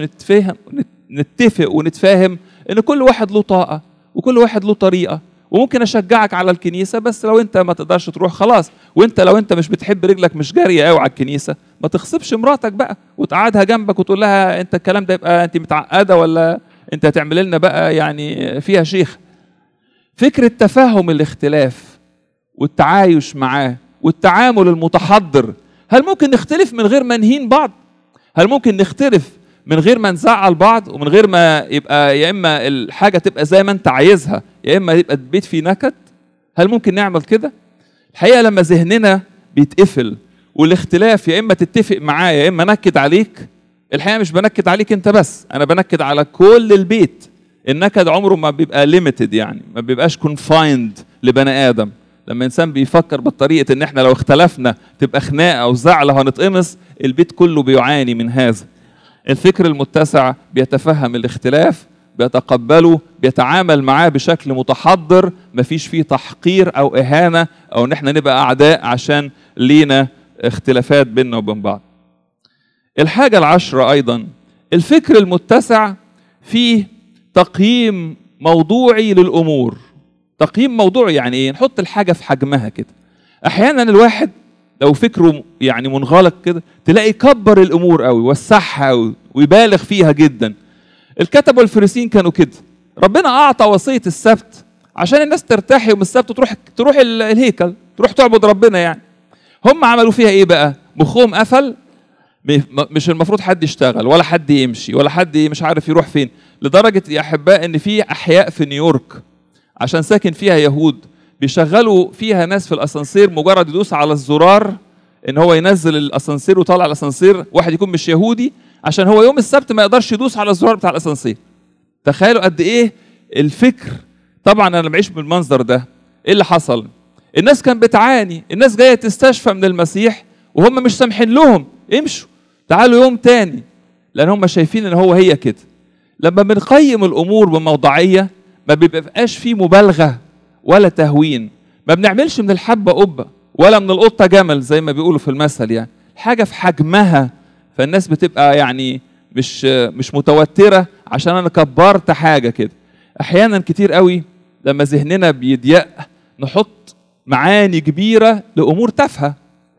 نتفق ونتفاهم ان كل واحد له طاقة وكل واحد له طريقة، وممكن اشجعك على الكنيسة، بس لو انت ما تقدرش تروح خلاص. وانت لو انت مش بتحب رجلك مش جارية قوي على الكنيسة، ما تغصبش مراتك بقى وتقعدها جنبك وتقول لها انت الكلام ده يبقى انت متعقدة، ولا انت هتعمل لنا بقى يعني فيها شيخ. فكرة تفهم الاختلاف والتعايش معاه والتعامل المتحضر. هل ممكن نختلف من غير ما نهين بعض؟ هل ممكن نختلف من غير ما نزعل بعض، ومن غير ما يبقى يا اما الحاجة تبقى زي ما انت عايزها يا اما يبقى البيت فيه نكد؟ هل ممكن نعمل كده؟ الحقيقة لما ذهننا بيتقفل والاختلاف يا اما تتفق معاه يا اما نكد عليك، الحقيقة مش بنكد عليك انت بس، انا بنكد على كل البيت. النكد عمره ما بيبقى ليميتد، يعني ما بيبقاش كونفايند لبني ادم. لما انسان بيفكر بالطريقة ان احنا لو اختلفنا تبقى خناقة او زعل وهنتقمص، البيت كله بيعاني من هذا. الفكر المتسع بيتفهم الاختلاف، بيتقبله، بيتعامل معاه بشكل متحضر، مفيش فيه تحقير او اهانة او ان احنا نبقى اعداء عشان لينا اختلافات بيننا وبين بعض. الحاجة العشرة ايضا الفكر المتسع فيه تقييم موضوعي للأمور. تقييم موضوعي يعني ايه؟ نحط الحاجة في حجمها كده. احيانا الواحد لو فكره يعني منغلق كده تلاقي كبر الامور قوي، وسعها قوي، ويبالغ فيها جدا. الكتبة والفريسيين كانوا كده. ربنا اعطى وصية السبت عشان الناس ترتاح يوم السبت تروح الهيكل، تروح تعبد ربنا يعني. هم عملوا فيها ايه بقى؟ مخهم قفل، مش المفروض حد يشتغل ولا حد يمشي ولا حد مش عارف يروح فين. لدرجة يا احباء ان في احياء في نيويورك عشان ساكن فيها يهود بيشغلوا فيها ناس في الاسانسير، مجرد يدوس على الزرار ان هو ينزل الاسانسير ويطلع الاسانسير، واحد يكون مش يهودي عشان هو يوم السبت ما يقدرش يدوس على الزرار بتاع الاسانسير. تخيلوا قد ايه الفكر. طبعا انا بعيش بالمنظر ده. ايه اللي حصل؟ الناس كانت بتعاني، الناس جايه تستشفى من المسيح وهم مش سامحين لهم، امشوا تعالوا يوم تاني، لان هم شايفين ان هي كده. لما بنقيم الامور بموضوعيه ما بيبقاش فيه مبالغه ولا تهوين، ما بنعملش من الحبه قبه ولا من القطه جمل زي ما بيقولوا في المثل، يعني الحاجه في حجمها. فالناس بتبقى يعني مش متوتره عشان انا كبرت حاجه كده. احيانا كتير قوي لما ذهننا بيضيق نحط معاني كبيره لامور تافهه.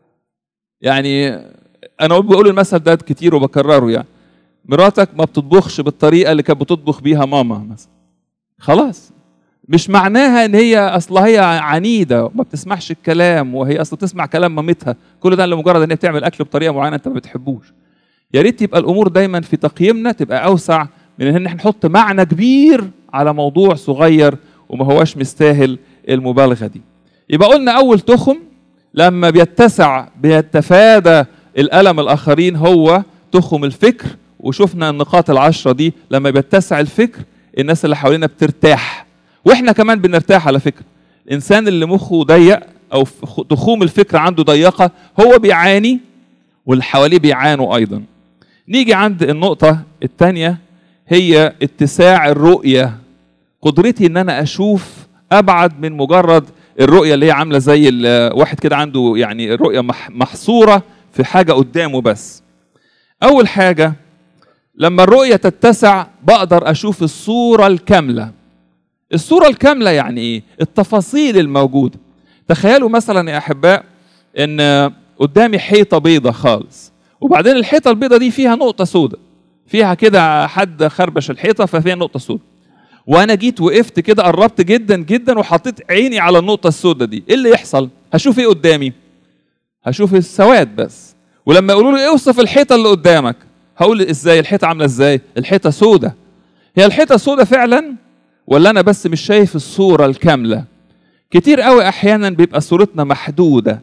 يعني انا بقول المثل ده كتير وبكرره، يعني مراتك ما بتطبخش بالطريقه اللي كانت بتطبخ بيها ماما مثلا، خلاص مش معناها ان هي اصلا هي عنيده وما بتسمعش الكلام، وهي اصلا تسمع كلام مامتها، كل ده لمجرد ان هي بتعمل اكل بطريقه معينه انت ما بتحبوش. يا ريت يبقى الامور دايما في تقييمنا تبقى اوسع من ان احنا نحط معنى كبير على موضوع صغير وما هواش مستاهل المبالغه دي. يبقى قلنا اول تخم لما بيتسع بيتفادى الالم الاخرين هو تخم الفكر، وشفنا النقاط العشرة دي. لما بيتسع الفكر الناس اللي حوالينا بترتاح، واحنا كمان بنرتاح على فكرة. الانسان اللي مخه ضيق او تخوم الفكر عنده ضيقة هو بيعاني واللي حواليه بيعانوا ايضا. نيجي عند النقطة الثانية، هي اتساع الرؤية. قدرتي ان انا اشوف ابعد من مجرد الرؤية اللي هي عاملة زي واحد كده عنده يعني الرؤية محصورة في حاجة قدامه بس. اول حاجة لما الرؤية تتسع بقدر اشوف الصورة الكاملة. الصورة الكاملة يعني ايه؟ التفاصيل الموجودة. تخيلوا مثلا يا احباء ان قدامي حيطة بيضة خالص، وبعدين الحيطة البيضة دي فيها نقطة سودة، فيها كده حد خربش الحيطة ففيها نقطة سودة، وانا جيت وقفت كده قربت جدا جدا وحطيت عيني على النقطة السودة دي. ايه اللي يحصل؟ هشوف ايه قدامي؟ هشوف السواد بس. ولما يقولوا لي اوصف الحيطة اللي قدامك، هقول ازاي الحيطة عاملة ازاي؟ الحيطة سودة. هي الحيطة سودة فعلا ولا انا بس مش شايف الصورة الكاملة؟ كتير قوي احيانا بيبقى صورتنا محدودة،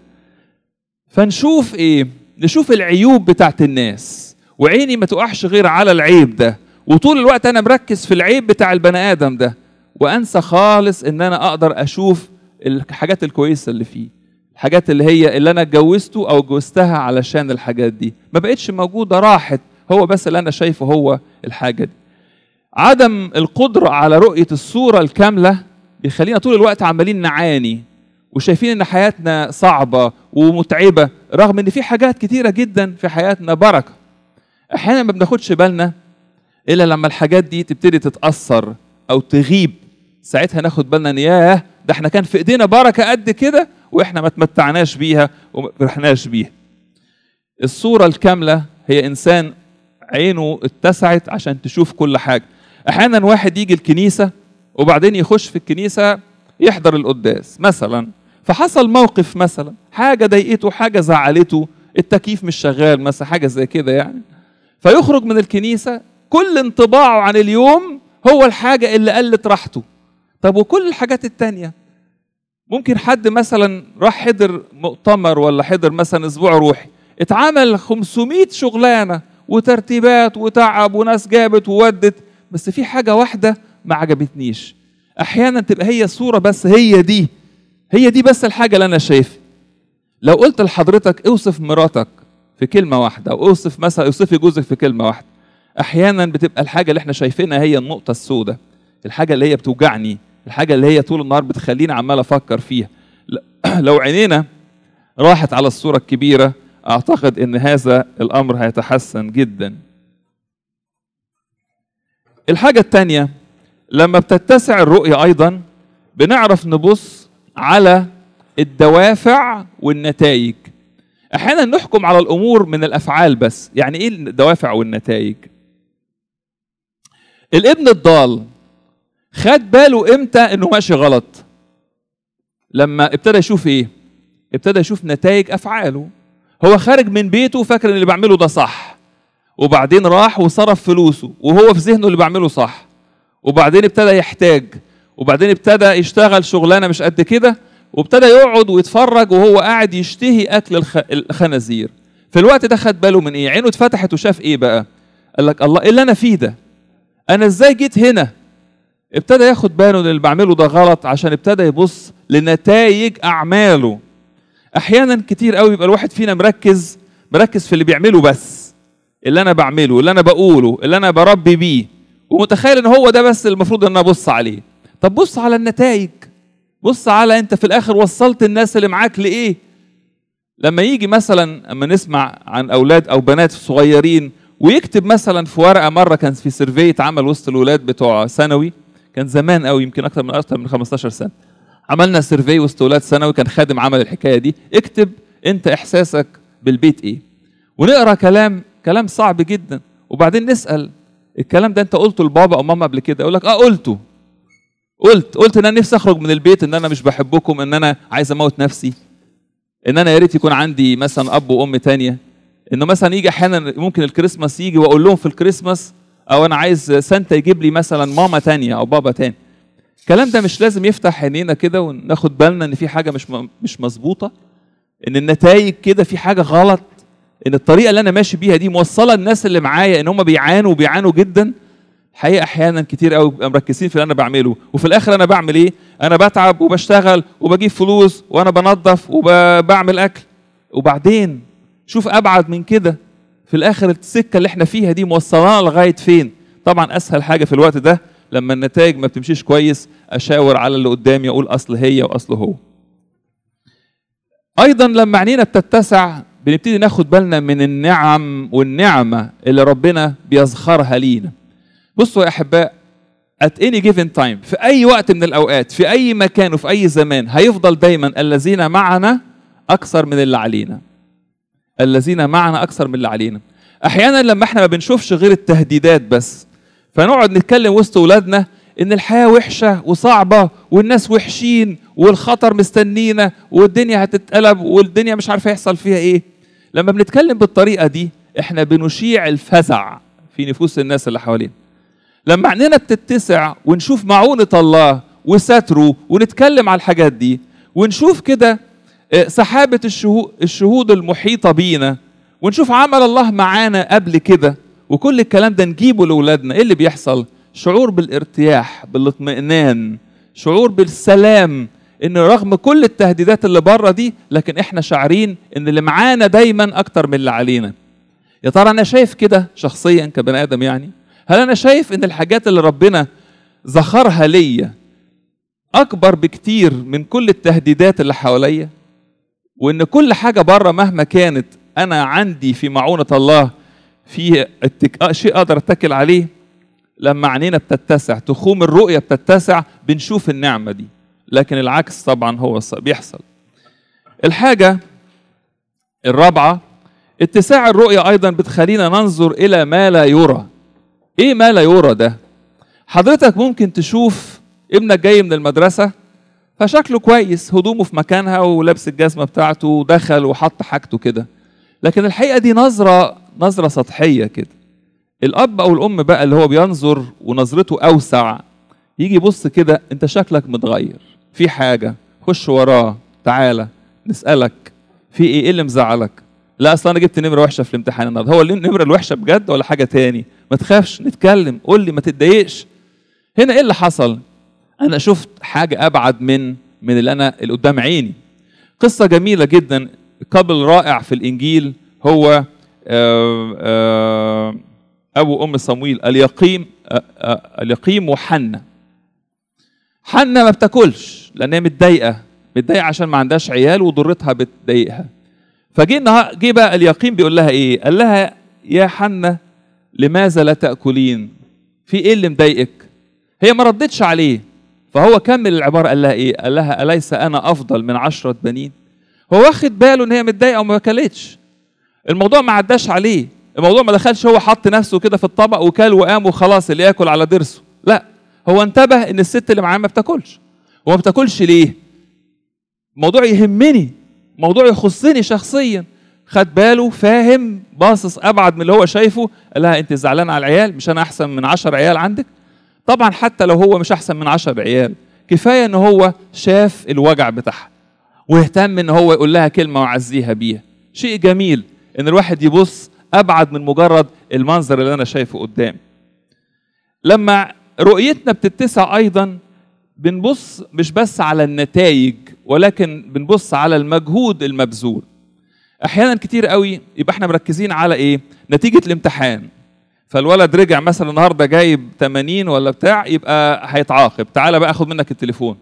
فنشوف ايه؟ نشوف العيوب بتاعت الناس، وعيني ما تقعش غير على العيب ده، وطول الوقت انا مركز في العيب بتاع البني ادم ده، وانسى خالص ان انا اقدر اشوف الحاجات الكويسة اللي فيه، الحاجات اللي انا اتجوزته او اتجوزتها علشان الحاجات دي ما بقتش موجودة، راحت، هو بس اللي انا شايفه هو الحاجة دي. عدم القدرة على رؤية الصورة الكاملة بيخلينا طول الوقت عمالين نعاني وشايفين ان حياتنا صعبة ومتعبة، رغم ان في حاجات كتيرة جدا في حياتنا بركة. احيانا ما بناخدش بالنا الا لما الحاجات دي تبتدي تتأثر او تغيب، ساعتها ناخد بالنا ان ياه ده احنا كان في ايدينا بركة قد كده واحنا ما تمتعناش بيها وما فرحناش بيها. الصورة الكاملة هي انسان عينه اتسعت عشان تشوف كل حاجة. احيانا واحد يجي الكنيسة وبعدين يخش في الكنيسة يحضر القداس مثلا، فحصل موقف مثلا، حاجة ضايقته، حاجة زعلته، التكييف مش شغال مثلا، حاجة زي كده يعني، فيخرج من الكنيسة كل انطباعه عن اليوم هو الحاجة اللي قلت راحته. طب وكل الحاجات التانية؟ ممكن حد مثلا راح حضر مؤتمر ولا حضر مثلا اسبوع روحي، اتعمل 500 شغلانة وترتيبات وتعب وناس جابت وودت، بس في حاجة واحدة ما عجبتنيش. احيانا تبقى هي الصورة بس، هي دي بس الحاجة اللي انا شايفها. لو قلت لحضرتك اوصف مراتك في كلمة واحدة، او اوصف مثلا اوصفي جوزك في كلمة واحدة، احيانا بتبقى الحاجة اللي احنا شايفينها هي النقطة السوداء، الحاجة اللي هي بتوجعني، الحاجة اللي هي طول النهار بتخليني عمال افكر فيها. لو عينينا راحت على الصورة الكبيرة اعتقد ان هذا الامر هيتحسن جدا. الحاجة التانية، لما بتتسع الرؤية أيضا بنعرف نبص على الدوافع والنتائج. أحيانا نحكم على الأمور من الأفعال بس. يعني إيه الدوافع والنتائج؟ الابن الضال خد باله إمتى إنه ماشي غلط؟ لما ابتدى يشوف إيه؟ ابتدى يشوف نتائج أفعاله. هو خارج من بيته فاكر إن اللي بعمله ده صح، وبعدين راح وصرف فلوسه وهو في ذهنه اللي بعمله صح، وبعدين ابتدى يحتاج، وبعدين ابتدى يشتغل شغلانة مش قد كده، وابتدى يقعد ويتفرج وهو قاعد يشتهي أكل الخنازير. في الوقت ده خد باله من إيه؟ عينه اتفتحت وشاف إيه بقى؟ قال لك الله، إيه اللي أنا فيه ده؟ أنا إزاي جيت هنا؟ ابتدى ياخد باله إن اللي بعمله ده غلط، عشان ابتدى يبص لنتائج أعماله. أحيانا كتير قوي يبقى الواحد فينا مركز في اللي بيعمله بس، اللي أنا بعمله، اللي أنا بقوله، اللي أنا بربي بيه، ومتخيل إن هو ده بس المفروض إن أنا أبص عليه. طب بص على النتائج، بص على أنت في الآخر وصلت الناس اللي معاك لإيه. لما يجي مثلا أما نسمع عن أولاد أو بنات صغيرين ويكتب مثلا في ورقة، مرة كان في سيرفي اتعمل وسط الولاد بتوع ثانوي، كان زمان قوي يمكن أكتر من 15 سنة، عملنا سيرفي وسط ولاد ثانوي، كان خادم عمل الحكاية دي، اكتب أنت إحساسك بالبيت إيه، ونقرأ كلام صعب جدا، وبعدين نسأل الكلام ده أنت قلته لبابا أو ماما قبل كده؟ يقول لك قلته. قلت ان انا نفسي اخرج من البيت، ان انا مش بحبكم، ان انا عايز اموت نفسي، ان انا يا ريت يكون عندي مثلا اب وام تانية، انه مثلا يجي احيانا ممكن الكريسماس يجي واقول لهم في الكريسماس او انا عايز سانتا يجيب لي مثلا ماما تانية او بابا تاني. الكلام ده مش لازم يفتح عينينا كده وناخد بالنا ان في حاجه مش مظبوطه، ان النتائج كده في حاجه غلط، ان الطريقه اللي انا ماشي بيها دي موصله الناس اللي معايا ان هم بيعانوا جدا. حقيقة أحيانا كتير قوي ببقى مركزين في اللي أنا بعمله، وفي الآخر أنا بعمل إيه؟ أنا بتعب وبشتغل وبجيب فلوس وأنا بنظف وبعمل أكل، وبعدين شوف أبعد من كده في الآخر السكة اللي إحنا فيها دي موصلانا لغاية فين؟ طبعا أسهل حاجة في الوقت ده لما النتائج ما بتمشيش كويس أشاور على اللي قدامي أقول أصل هي وأصل هو. أيضا لما عينينا بتتسع بنبتدي ناخد بالنا من النعم والنعمة اللي ربنا بيزخرها لينا. بصوا يا أحباء، at any given time، في أي وقت من الأوقات، في أي مكان وفي أي زمان، هيفضل دايما الذين معنا أكثر من اللي علينا. الذين معنا أكثر من اللي علينا. أحيانا لما احنا ما بنشوفش غير التهديدات بس، فنقعد نتكلم وسط أولادنا إن الحياة وحشة وصعبة والناس وحشين والخطر مستنينا والدنيا هتتقلب والدنيا مش عارفة يحصل فيها إيه. لما بنتكلم بالطريقة دي احنا بنشيع الفزع في نفوس الناس اللي حوالينا. لما عينينا بتتسع ونشوف معونة الله وستره ونتكلم على الحاجات دي، ونشوف كده سحابة الشهود المحيطة بينا، ونشوف عمل الله معانا قبل كده، وكل الكلام ده نجيبه لأولادنا، إيه اللي بيحصل؟ شعور بالارتياح، بالاطمئنان، شعور بالسلام، إن رغم كل التهديدات اللي بره دي لكن إحنا شاعرين إن اللي معانا دايما أكتر من اللي علينا. يا ترى أنا شايف كده شخصيا كبني آدم؟ يعني هل أنا شايف إن الحاجات اللي ربنا ذخرها ليا أكبر بكتير من كل التهديدات اللي حواليا، وإن كل حاجة بره مهما كانت أنا عندي في معونة الله في شيء أقدر أتكل عليه؟ لما عينينا بتتسع، تخوم الرؤية بتتسع، بنشوف النعمة دي، لكن العكس طبعا هو بيحصل. الحاجة الرابعة، اتساع الرؤية أيضا بتخلينا ننظر إلى ما لا يرى. إيه ما لا يرى ده؟ حضرتك ممكن تشوف ابنك جاي من المدرسة فشكله كويس، هدومه في مكانها ولابس الجزمة بتاعته ودخل وحط حاجته كده، لكن الحقيقة دي نظرة سطحية كده. الأب أو الأم بقى اللي هو بينظر ونظرته أوسع، يجي يبص كده، أنت شكلك متغير، في حاجة، خش وراه، تعالى نسألك في إيه اللي مزعلك؟ لا أصلا أنا جبت نمرة وحشة في الامتحان النهارده. هو النمرة الوحشة بجد ولا حاجة تاني؟ ما تخافش، نتكلم، قول لي، ما تتضايقش. هنا إيه اللي حصل؟ أنا شفت حاجة أبعد من اللي قدام عيني. قصة جميلة جدا، قبل رائع في الإنجيل، هو أبو أم صمويل، اليقيم وحنة. حنة ما بتاكلش لأنها متضايقة عشان ما عندهاش عيال وضرتها بتضايقها. فجي بقى اليقيم بيقول لها إيه؟ قال لها يا حنة لماذا لا تأكلين؟ في ايه اللي مضايقك؟ هي ما ردتش عليه، فهو كمل العباره قال لها ايه؟ قال لها اليس انا افضل من 10 بنين؟ هو واخد باله ان هي متضايقه وما اكلتش. الموضوع ما عداش عليه، الموضوع ما دخلش هو حط نفسه كده في الطبق وكل وقام وخلاص اللي ياكل على ضرسه، لا، هو انتبه ان الست اللي معاه ما بتاكلش. وما بتاكلش ليه؟ موضوع يهمني، موضوع يخصني شخصيا. خد باله، فاهم، باصص ابعد من اللي هو شايفه. قال لها انت زعلانه على العيال؟ مش انا احسن من 10 عيال عندك؟ طبعا حتى لو هو مش احسن من 10 عيال، كفايه ان هو شاف الوجع بتاعها واهتم ان هو يقول لها كلمه ويعزيها بيها. شيء جميل ان الواحد يبص ابعد من مجرد المنظر اللي انا شايفه قدامي. لما رؤيتنا بتتسع ايضا بنبص مش بس على النتائج، ولكن بنبص على المجهود المبذول. احيانا كتير قوي يبقى احنا مركزين على ايه؟ نتيجه الامتحان. فالولد رجع مثلا النهارده جايب 80 ولا بتاع، يبقى هيتعاقب، تعالى بقى اخد منك التليفون.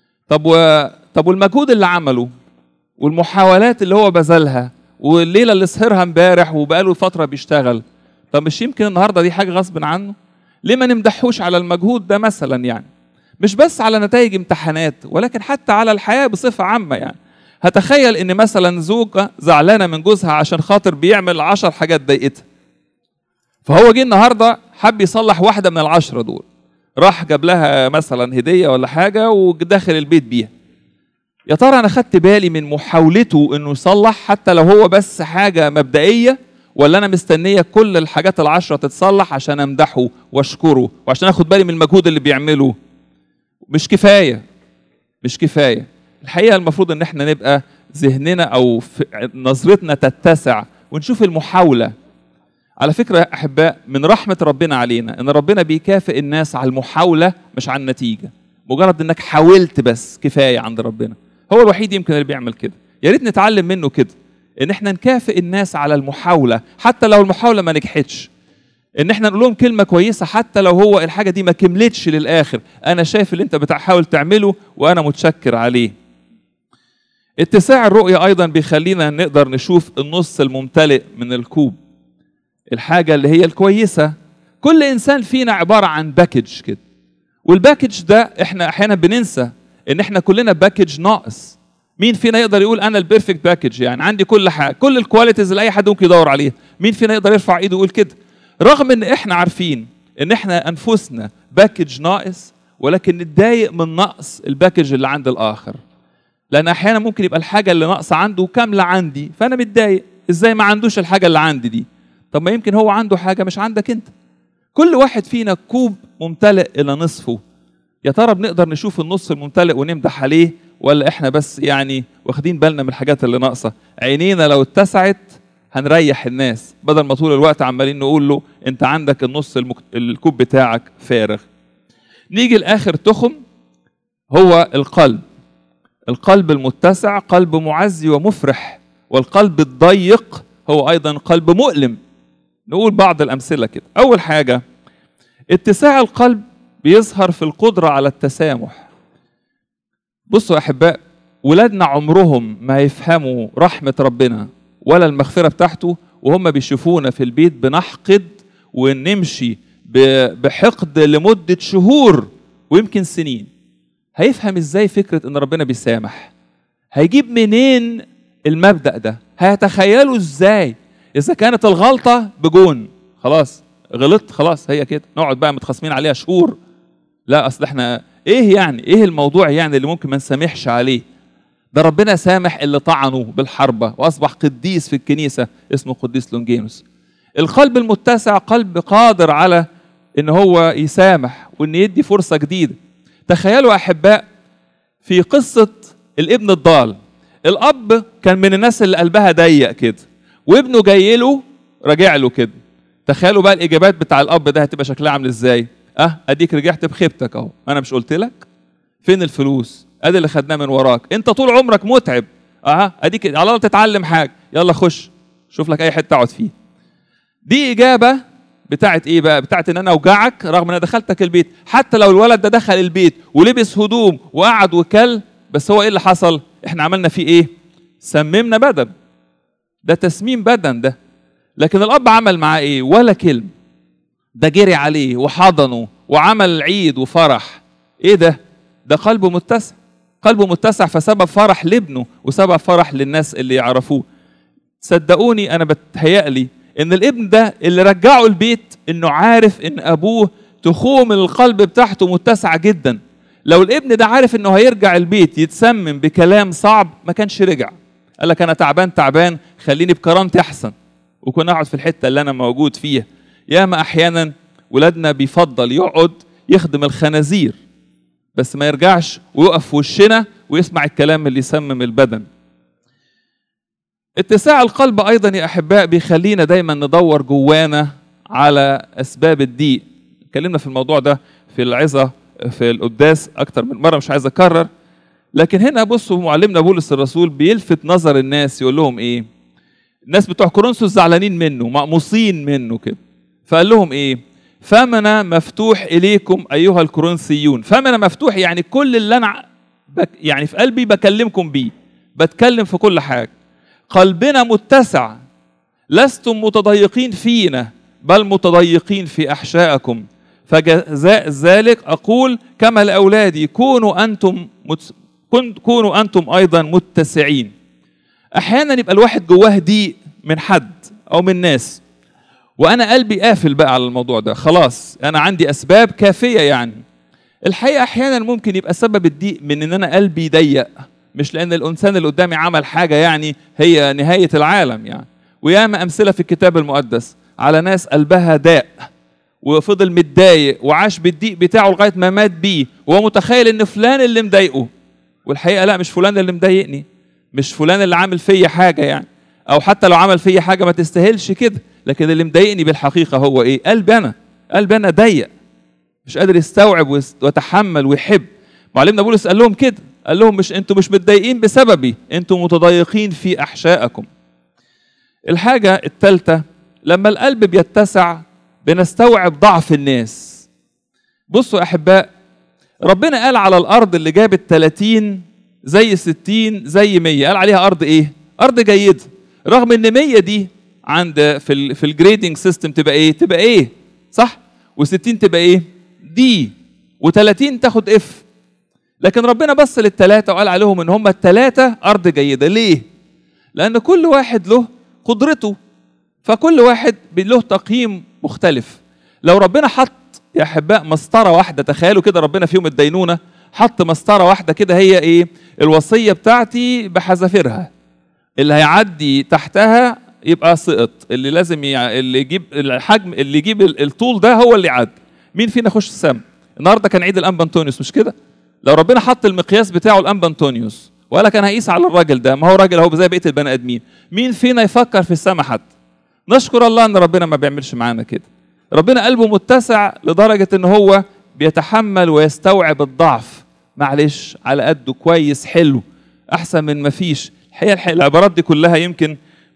طب والمجهود اللي عمله والمحاولات اللي هو بذلها والليله اللي سهرها امبارح وبقاله فتره بيشتغل، طب مش يمكن النهارده دي حاجه غصب عنه؟ ليه ما نمدحوش على المجهود ده مثلا؟ يعني مش بس على نتائج امتحانات، ولكن حتى على الحياه بصفه عامه. يعني هتخيل ان مثلا زوجة زعلانه من جوزها عشان خاطر بيعمل 10 حاجات ضايقتها، فهو جه النهارده حب يصلح واحده من ال10 دول، راح جاب لها مثلا هديه ولا حاجه وداخل البيت بيها. يا ترى انا خدت بالي من محاولته انه يصلح حتى لو هو بس حاجه مبدئيه، ولا انا مستنيه كل الحاجات ال10 تتصلح عشان امدحه واشكره وعشان اخد بالي من المجهود اللي بيعمله؟ مش كفايه، مش كفايه. الحقيقه المفروض ان احنا نبقى ذهننا او نظرتنا تتسع ونشوف المحاوله. على فكره يا احباء، من رحمه ربنا علينا ان ربنا بيكافئ الناس على المحاوله مش على النتيجه. مجرد انك حاولت بس كفايه عند ربنا. هو الوحيد يمكن اللي بيعمل كده. يا ريت نتعلم منه كده، ان احنا نكافئ الناس على المحاوله حتى لو المحاوله ما نجحتش، ان احنا نقول لهم كلمه كويسه حتى لو هو الحاجه دي ما كملتش للاخر. انا شايف اللي انت بتحاول تعمله وانا متشكر عليه. اتساع الرؤيه ايضا بيخلينا نقدر نشوف النص الممتلئ من الكوب، الحاجه اللي هي الكويسه. كل انسان فينا عباره عن باكج كده، والباكج ده احنا احيانا بننسى ان احنا كلنا باكج ناقص. مين فينا يقدر يقول انا البيرفكت باكج؟ يعني عندي كل حاجه، كل الكواليتيز اللي اي حد ممكن يدور عليها. مين فينا يقدر يرفع ايده ويقول كده؟ رغم ان احنا عارفين ان احنا انفسنا باكج ناقص، ولكن نتضايق من نقص الباكج اللي عند الاخر. لان احيانا ممكن يبقى الحاجه اللي ناقصه عنده كامله عندي، فانا متضايق ازاي ما عندوش الحاجه اللي عندي دي؟ طب ما يمكن هو عنده حاجه مش عندك انت. كل واحد فينا كوب ممتلئ الى نصفه. يا ترى بنقدر نشوف النص الممتلئ ونمدح عليه، ولا احنا بس يعني واخدين بالنا من الحاجات اللي ناقصه؟ عينينا لو اتسعت هنريح الناس، بدل ما طول الوقت عمالين نقول له انت عندك النص الكوب بتاعك فارغ. نيجي لاخر تخم، هو القلب. القلب المتسع قلب معزي ومفرح، والقلب الضيق هو ايضا قلب مؤلم. نقول بعض الامثله كده. اول حاجه، اتساع القلب بيظهر في القدره على التسامح. بصوا يا احباء، ولادنا عمرهم ما يفهموا رحمه ربنا ولا المغفره بتاعته وهم بيشوفونا في البيت بنحقد ونمشي بحقد لمده شهور ويمكن سنين. هيفهم ازاي فكره ان ربنا بيسامح؟ هيجيب منين المبدأ ده؟ هيتخيلوا ازاي؟ اذا كانت الغلطه بجون، خلاص غلطت، خلاص هي كده، نقعد بقى متخاصمين عليها شهور. لا، اصل احنا ايه يعني؟ ايه الموضوع يعني اللي ممكن ما نسامحش عليه؟ ده ربنا سامح اللي طعنه بالحربه واصبح قديس في الكنيسه اسمه قديس لونجينوس. القلب المتسع قلب قادر على ان هو يسامح وان يدي فرصه جديده. تخيلوا احباء في قصه الابن الضال، الاب كان من الناس اللي قلبها ضيق كده، وابنه جاي له راجع له كده. تخيلوا بقى الاجابات بتاع الاب ده هتبقى شكلها عامل ازاي؟ اديك رجعت بخيبتك اهو، انا مش قلت لك؟ فين الفلوس؟ ادي اللي خدناه من وراك، انت طول عمرك متعب، اديك على الله تتعلم حاجه، يلا خش شوف لك اي حته تقعد فيه. دي اجابه بتاعت ايه بقى؟ بتاعت ان انا اوجعك رغم ان انا دخلتك البيت. حتى لو الولد ده دخل البيت ولبس هدوم وقعد وكل، بس هو ايه اللي حصل؟ احنا عملنا فيه ايه؟ سممنا بدن. ده تسميم بدن ده. لكن الاب عمل معاه ايه؟ ولا كلمه. ده جري عليه وحضنه وعمل عيد وفرح. ايه ده؟ ده قلبه متسع، قلبه متسع، فسبب فرح لابنه وسبب فرح للناس اللي يعرفوه. صدقوني انا بتهيألي ان الابن ده اللي رجعه البيت انه عارف ان ابوه تخوم القلب بتاعته متسعة جدا. لو الابن ده عارف انه هيرجع البيت يتسمم بكلام صعب ما كانش رجع. قال لك انا تعبان خليني بكرامتي احسن وكنا اقعد في الحتة اللي انا موجود فيها. ياما احيانا ولادنا بيفضل يقعد يخدم الخنازير بس ما يرجعش ويقف في وشنا ويسمع الكلام اللي يسمم البدن. اتساع القلب ايضا يا احباء بيخلينا دايما ندور جوانا على اسباب الضيق. اتكلمنا في الموضوع ده في العظة في القداس اكتر من مرة، مش عايز اكرر. لكن هنا بصوا معلمنا بولس الرسول بيلفت نظر الناس، يقول لهم ايه؟ الناس بتوع كورنثوس زعلانين منه مقموصين منه كده، فقال لهم ايه؟ فمنا مفتوح اليكم ايها الكورنثيون. فمنا مفتوح يعني كل اللي انا يعني في قلبي بكلمكم بيه، بتكلم في كل حاجة. قلبنا متسع، لستم متضيقين فينا بل متضيقين في أحشائكم، فجزاء ذلك أقول كما لأولادي كونوا أنتم أيضا متسعين. أحيانا يبقى الواحد جواه ضيق من حد أو من ناس وأنا قلبي قافل بقى على الموضوع ده، خلاص أنا عندي أسباب كافية. يعني الحقيقة أحيانا ممكن يبقى سبب الضيق من إن أنا قلبي ضيق، مش لأن الإنسان اللي قدامي عمل حاجة يعني هي نهاية العالم يعني. وياما أمثلة في الكتاب المقدس على ناس قلبها داء وفضل متضايق وعاش بالضيق بتاعه لغاية ما مات بيه وهو متخيل إن فلان اللي مضايقه، والحقيقة لا، مش فلان اللي مضايقني، مش فلان اللي عامل فيا حاجة يعني، أو حتى لو عمل فيا حاجة ما تستاهلش كده، لكن اللي مضايقني بالحقيقة هو إيه؟ قلبي أنا ضيق، مش قادر يستوعب ويتحمل ويحب. معلمنا بولس قال لهم كده، قال لهم انتوا مش متضايقين بسببي، انتوا متضايقين في احشائكم. الحاجة الثالثة، لما القلب بيتسع بنستوعب ضعف الناس. بصوا يا احباء، ربنا قال على الارض اللي جابت 30 زي 60 زي 100، قال عليها ارض ايه؟ ارض جيدة، رغم ان 100 دي عند في الجريدنج سيستم تبقى ايه؟ تبقى ايه؟ صح؟ و60 تبقى ايه؟ دي، و30 تاخد اف. لكن ربنا بص للثلاثة وقال عليهم ان هم الثلاثة أرض جيدة. ليه؟ لأن كل واحد له قدرته، فكل واحد له تقييم مختلف. لو ربنا حط يا أحباء مسطرة واحدة، تخيلوا كده ربنا في يوم الدينونة حط مسطرة واحدة كده، هي إيه؟ الوصية بتاعتي بحذافيرها، اللي هيعدي تحتها يبقى سقط، اللي لازم اللي يجيب الحجم، اللي يجيب الطول ده هو اللي يعدي. مين فينا يخش السما؟ النهارده كان عيد الأنبا أنطونيوس مش كده؟ لو ربنا حط المقياس بتاعه الأنبا أنطونيوس ولا كان هيقيس على الراجل ده، ما هو راجل هو زي بقية البني آدمين، مين فينا يفكر في السما حتى؟ نشكر الله ان ربنا ما بيعملش معانا كده. ربنا قلبه متسع لدرجة ان هو بيتحمل ويستوعب الضعف، معلش على قده، كويس، حلو، احسن من ما فيش. الحقيقة العبارات دي كلها يمكن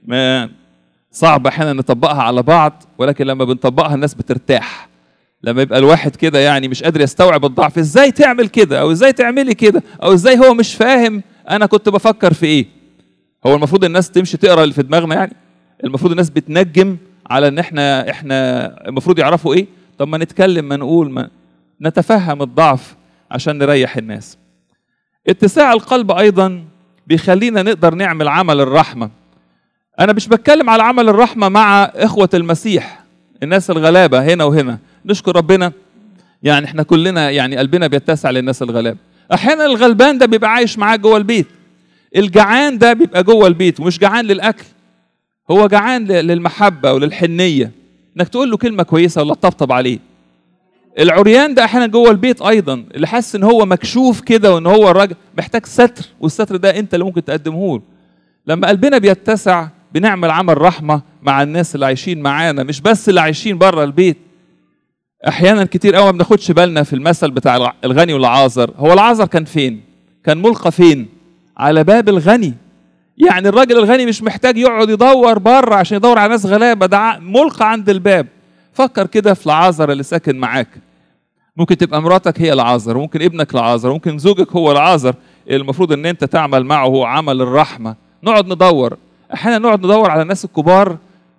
صعب احيانا نطبقها على بعض، ولكن لما بنطبقها الناس بترتاح. لما يبقى الواحد كده يعني مش قادر يستوعب الضعف، ازاي تعمل كده او ازاي تعملي كده او ازاي هو مش فاهم انا كنت بفكر في ايه. هو المفروض الناس تمشي تقرا اللي في دماغنا يعني؟ المفروض الناس بتنجم على ان احنا المفروض يعرفوا ايه؟ طب ما نتكلم، ما نقول، ما نتفهم الضعف عشان نريح الناس. اتساع القلب ايضا بيخلينا نقدر نعمل عمل الرحمة. انا مش بتكلم على عمل الرحمة مع اخوة المسيح، الناس الغلابة هنا وهنا، نشكر ربنا يعني احنا كلنا يعني قلبنا بيتسع للناس الغلابة. احيانا الغلبان ده بيبقى عايش معاك جوه البيت، الجعان ده بيبقى جوه البيت ومش جعان للاكل، هو جعان للمحبة وللحنية، انك تقول له كلمة كويسة ولا تطبطب عليه. العريان ده احيانا جوه البيت ايضا، اللي حاسس ان هو مكشوف كده وان هو الراجل محتاج ستر، والستر ده انت اللي ممكن تقدمه له. لما قلبنا بيتسع بنعمل عمل رحمة مع الناس اللي عايشين معانا، مش بس اللي عايشين بره البيت. احيانا كتير قوي ما بناخدش بالنا في المثل بتاع الغني والعازر. هو العازر كان فين؟ كان ملقى فين؟ على باب الغني. يعني الراجل الغني مش محتاج يقعد يدور بره عشان يدور على ناس غلابه، ده ملقى عند الباب. فكر كده في العازر اللي ساكن معاك. ممكن تبقى مراتك هي العازر، ممكن ابنك العازر، ممكن زوجك هو العازر. المفروض ان انت تعمل معه عمل الرحمه. نقعد ندور، احيانا نقعد ندور على الناس الكبار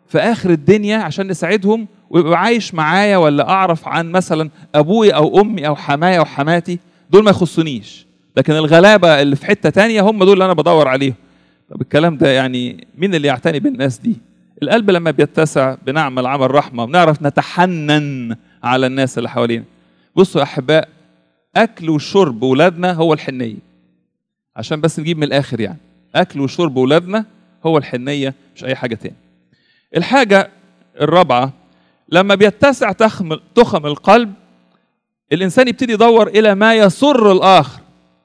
في اخر الدنيا عشان نساعدهم ويبقى عايش معايا، ولا اعرف عن مثلا ابوي او امي او حمايا او حماتي، دول ما يخصنيش، لكن الغلابه اللي في حته تانية هم دول اللي انا بدور عليهم. طب الكلام ده يعني مين اللي يعتني بالناس دي؟ القلب لما بيتسع بنعمل عمل رحمه، بنعرف نتحنن على الناس اللي حوالينا. بصوا يا احباء، اكل وشرب ولادنا هو الحنيه، عشان بس نجيب من الاخر، يعني اكل وشرب ولادنا هو الحنيه، مش اي حاجه تاني. الحاجه الرابعه، لما بيتسع تخم القلب، الانسان يبتدي يدور الى ما يسر الاخر.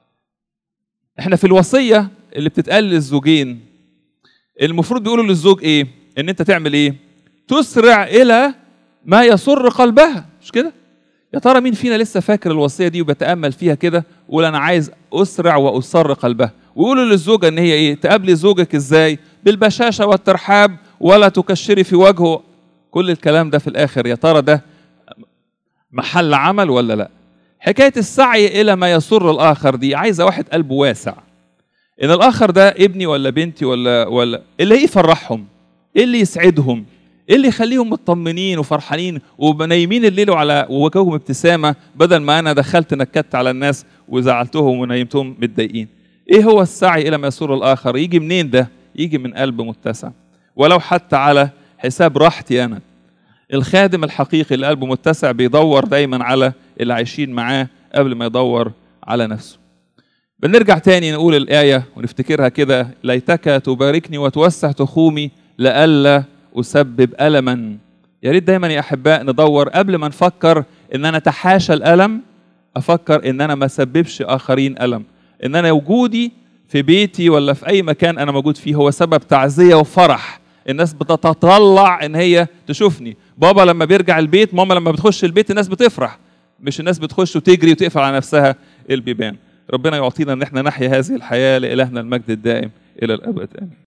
احنا في الوصيه اللي بتتقال للزوجين المفروض بيقولوا للزوج ايه؟ ان انت تعمل ايه؟ تسرع الى ما يسر قلبها، مش كده؟ يا ترى مين فينا لسه فاكر الوصيه دي وبيتامل فيها كده ويقول انا عايز اسرع واسر قلبها؟ ويقولوا للزوجه ان هي ايه؟ تقابلي زوجك ازاي؟ بالبشاشه والترحاب، ولا تكشري في وجهه. كل الكلام ده في الاخر يا ترى ده محل عمل ولا لا؟ حكايه السعي الى ما يسر الاخر دي عايزه واحد قلبه واسع، ان الاخر ده ابني ولا بنتي ولا اللي يفرحهم، ايه اللي يسعدهم، ايه اللي يخليهم مطمنين وفرحانين ونايمين الليل وعلى وجههم ابتسامه، بدل ما انا دخلت نكدت على الناس وزعلتهم ونيمتهم متضايقين. ايه هو السعي الى ما يسر الاخر؟ يجي منين ده؟ يجي من قلب متسع، ولو حتى على حساب راحتي انا. الخادم الحقيقي اللي قلبه متسع بيدور دايما على اللي عايشين معاه قبل ما يدور على نفسه. بنرجع تاني نقول الآية ونفتكرها كده: ليتك تباركني وتوسع تخومي لئلا أسبب ألما. يا ريت دايما يا أحباء ندور قبل ما نفكر إن أنا أتحاشى الألم، أفكر إن أنا ما أسببش آخرين ألم، إن أنا وجودي في بيتي ولا في أي مكان أنا موجود فيه هو سبب تعزية وفرح. الناس بتتطلع إن هي تشوفني. بابا لما بيرجع البيت، ماما لما بتخش البيت، الناس بتفرح، مش الناس بتخش وتجري وتقفل على نفسها البيبان. ربنا يعطينا ان احنا نحيا هذه الحياة. لإلهنا المجد الدائم إلى الأبد، آمين.